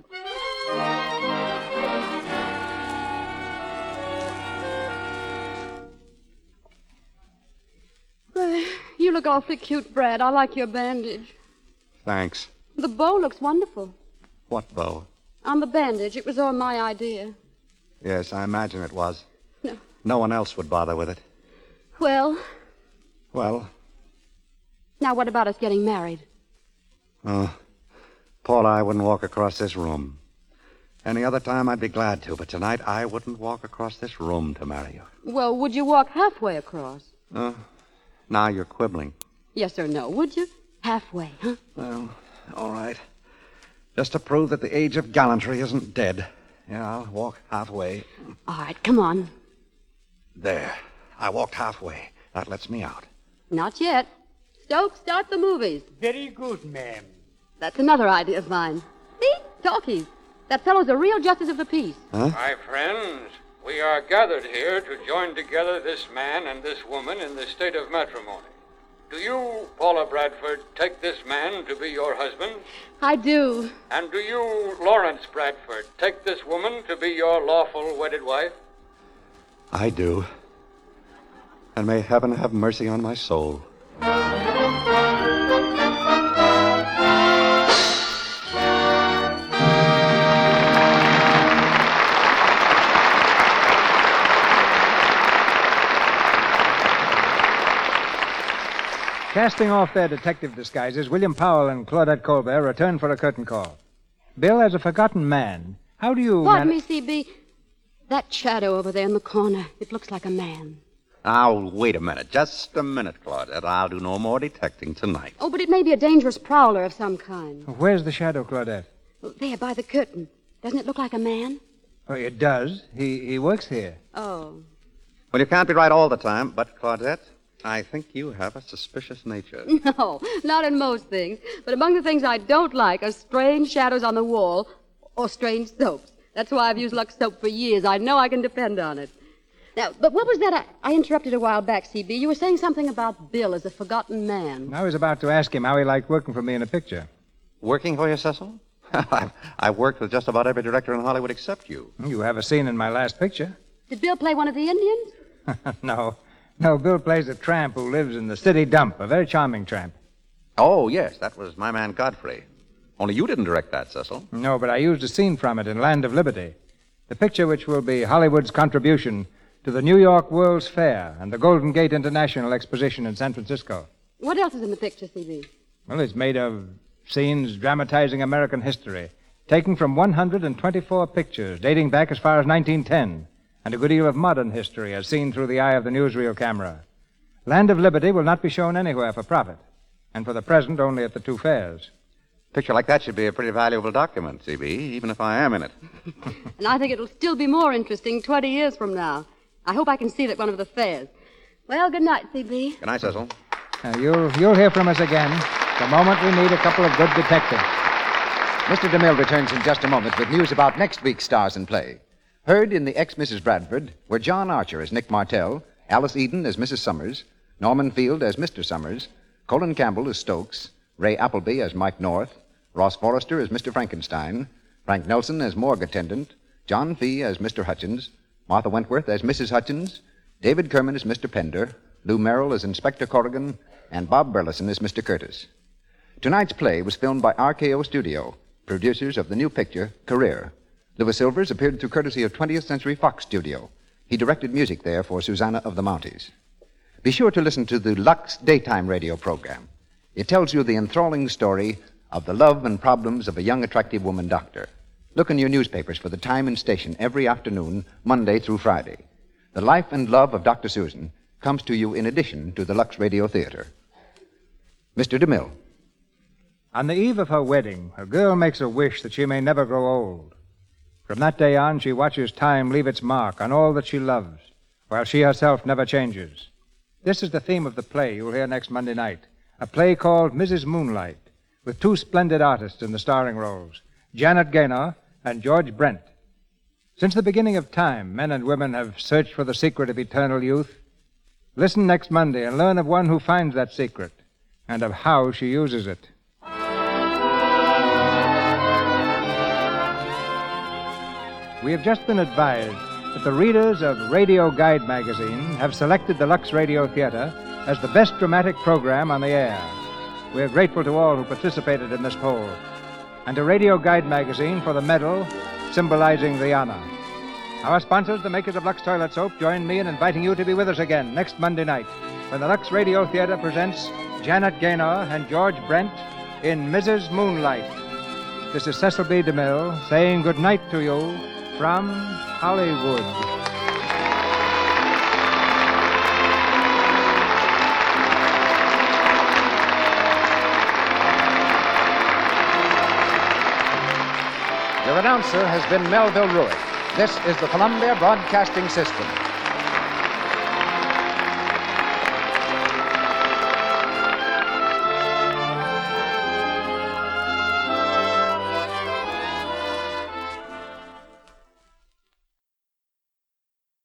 Uh, you look awfully cute, Brad. I like your bandage. Thanks. The bow looks wonderful. What bow? On the bandage. It was all my idea. Yes, I imagine it was. No. No one else would bother with it. Well, Well, now what about us getting married? oh, Paula, I wouldn't walk across this room. Any other time I'd be glad to, but tonight I wouldn't walk across this room to marry you. Well, would you walk halfway across? Uh, now you're quibbling. Yes or no, would you? Halfway, huh? Well, all right. Just to prove that the age of gallantry isn't dead. Yeah, I'll walk halfway. All right, come on. There. I walked halfway. That lets me out. Not yet. Stokes, start the movies. Very good, ma'am. That's another idea of mine. See? Talkies. That fellow's a real justice of the peace. Huh? My friends, we are gathered here to join together this man and this woman in the state of matrimony. Do you, Paula Bradford, take this man to be your husband? I do. And do you, Lawrence Bradford, take this woman to be your lawful wedded wife? I do. And may heaven have mercy on my soul. Casting off their detective disguises, William Powell and Claudette Colbert return for a curtain call. Bill, as a forgotten man, how do you... Pardon man- me, C B. That shadow over there in the corner, it looks like a man. Now, wait a minute. Just a minute, Claudette. I'll do no more detecting tonight. Oh, but it may be a dangerous prowler of some kind. Where's the shadow, Claudette? Oh, there, by the curtain. Doesn't it look like a man? Oh, it does. He, he works here. Oh. Well, you can't be right all the time, but, Claudette, I think you have a suspicious nature. No, not in most things. But among the things I don't like are strange shadows on the wall or strange soaps. That's why I've used Lux soap for years. I know I can depend on it. Now, but what was that I, I interrupted a while back, C B? You were saying something about Bill as a forgotten man. I was about to ask him how he liked working for me in a picture. Working for you, Cecil? I've, I've worked with just about every director in Hollywood except you. You have a scene in my last picture. Did Bill play one of the Indians? No. No, Bill plays a tramp who lives in the city dump, a very charming tramp. Oh, yes, that was my man Godfrey. Only you didn't direct that, Cecil. No, but I used a scene from it in Land of Liberty. The picture which will be Hollywood's contribution to the New York World's Fair and the Golden Gate International Exposition in San Francisco. What else is in the picture, C B? Well, it's made of scenes dramatizing American history, taken from one hundred twenty-four pictures dating back as far as nineteen ten, and a good deal of modern history as seen through the eye of the newsreel camera. Land of Liberty will not be shown anywhere for profit, and for the present only at the two fairs. A picture like that should be a pretty valuable document, C B, even if I am in it. And I think it'll still be more interesting twenty years from now. I hope I can see it at one of the fairs. Well, good night, C B. Good night, Cecil. Uh, you'll, you'll hear from us again the moment we need a couple of good detectives. Mister DeMille returns in just a moment with news about next week's stars in play. Heard in the ex-Missus Bradford were John Archer as Nick Martell, Alice Eden as Missus Summers, Norman Field as Mister Summers, Colin Campbell as Stokes, Ray Appleby as Mike North, Ross Forrester as Mister Frankenstein, Frank Nelson as morgue attendant, John Fee as Mister Hutchins, Martha Wentworth as Missus Hutchins, David Kerman as Mister Pender, Lou Merrill as Inspector Corrigan, and Bob Burleson as Mister Curtis. Tonight's play was filmed by R K O Studio, producers of the new picture, Career. Louis Silvers appeared through courtesy of twentieth Century Fox Studio. He directed music there for Susanna of the Mounties. Be sure to listen to the Lux Daytime Radio program. It tells you the enthralling story of the love and problems of a young, attractive woman doctor. Look in your newspapers for the time and station every afternoon, Monday through Friday. The life and love of Doctor Susan comes to you in addition to the Lux Radio Theater. Mister DeMille. On the eve of her wedding, a girl makes a wish that she may never grow old. From that day on, she watches time leave its mark on all that she loves, while she herself never changes. This is the theme of the play you'll hear next Monday night, a play called Missus Moonlight, with two splendid artists in the starring roles, Janet Gaynor and George Brent. Since the beginning of time, men and women have searched for the secret of eternal youth. Listen next Monday and learn of one who finds that secret and of how she uses it. We have just been advised that the readers of Radio Guide magazine have selected the Lux Radio Theater as the best dramatic program on the air. We are grateful to all who participated in this poll, and to Radio Guide magazine for the medal symbolizing the honor. Our sponsors, the makers of Lux Toilet Soap, join me in inviting you to be with us again next Monday night when the Lux Radio Theater presents Janet Gaynor and George Brent in Missus Moonlight. This is Cecil B. DeMille saying good night to you from Hollywood. Your announcer has been Melville Ruick. This is the Columbia Broadcasting System.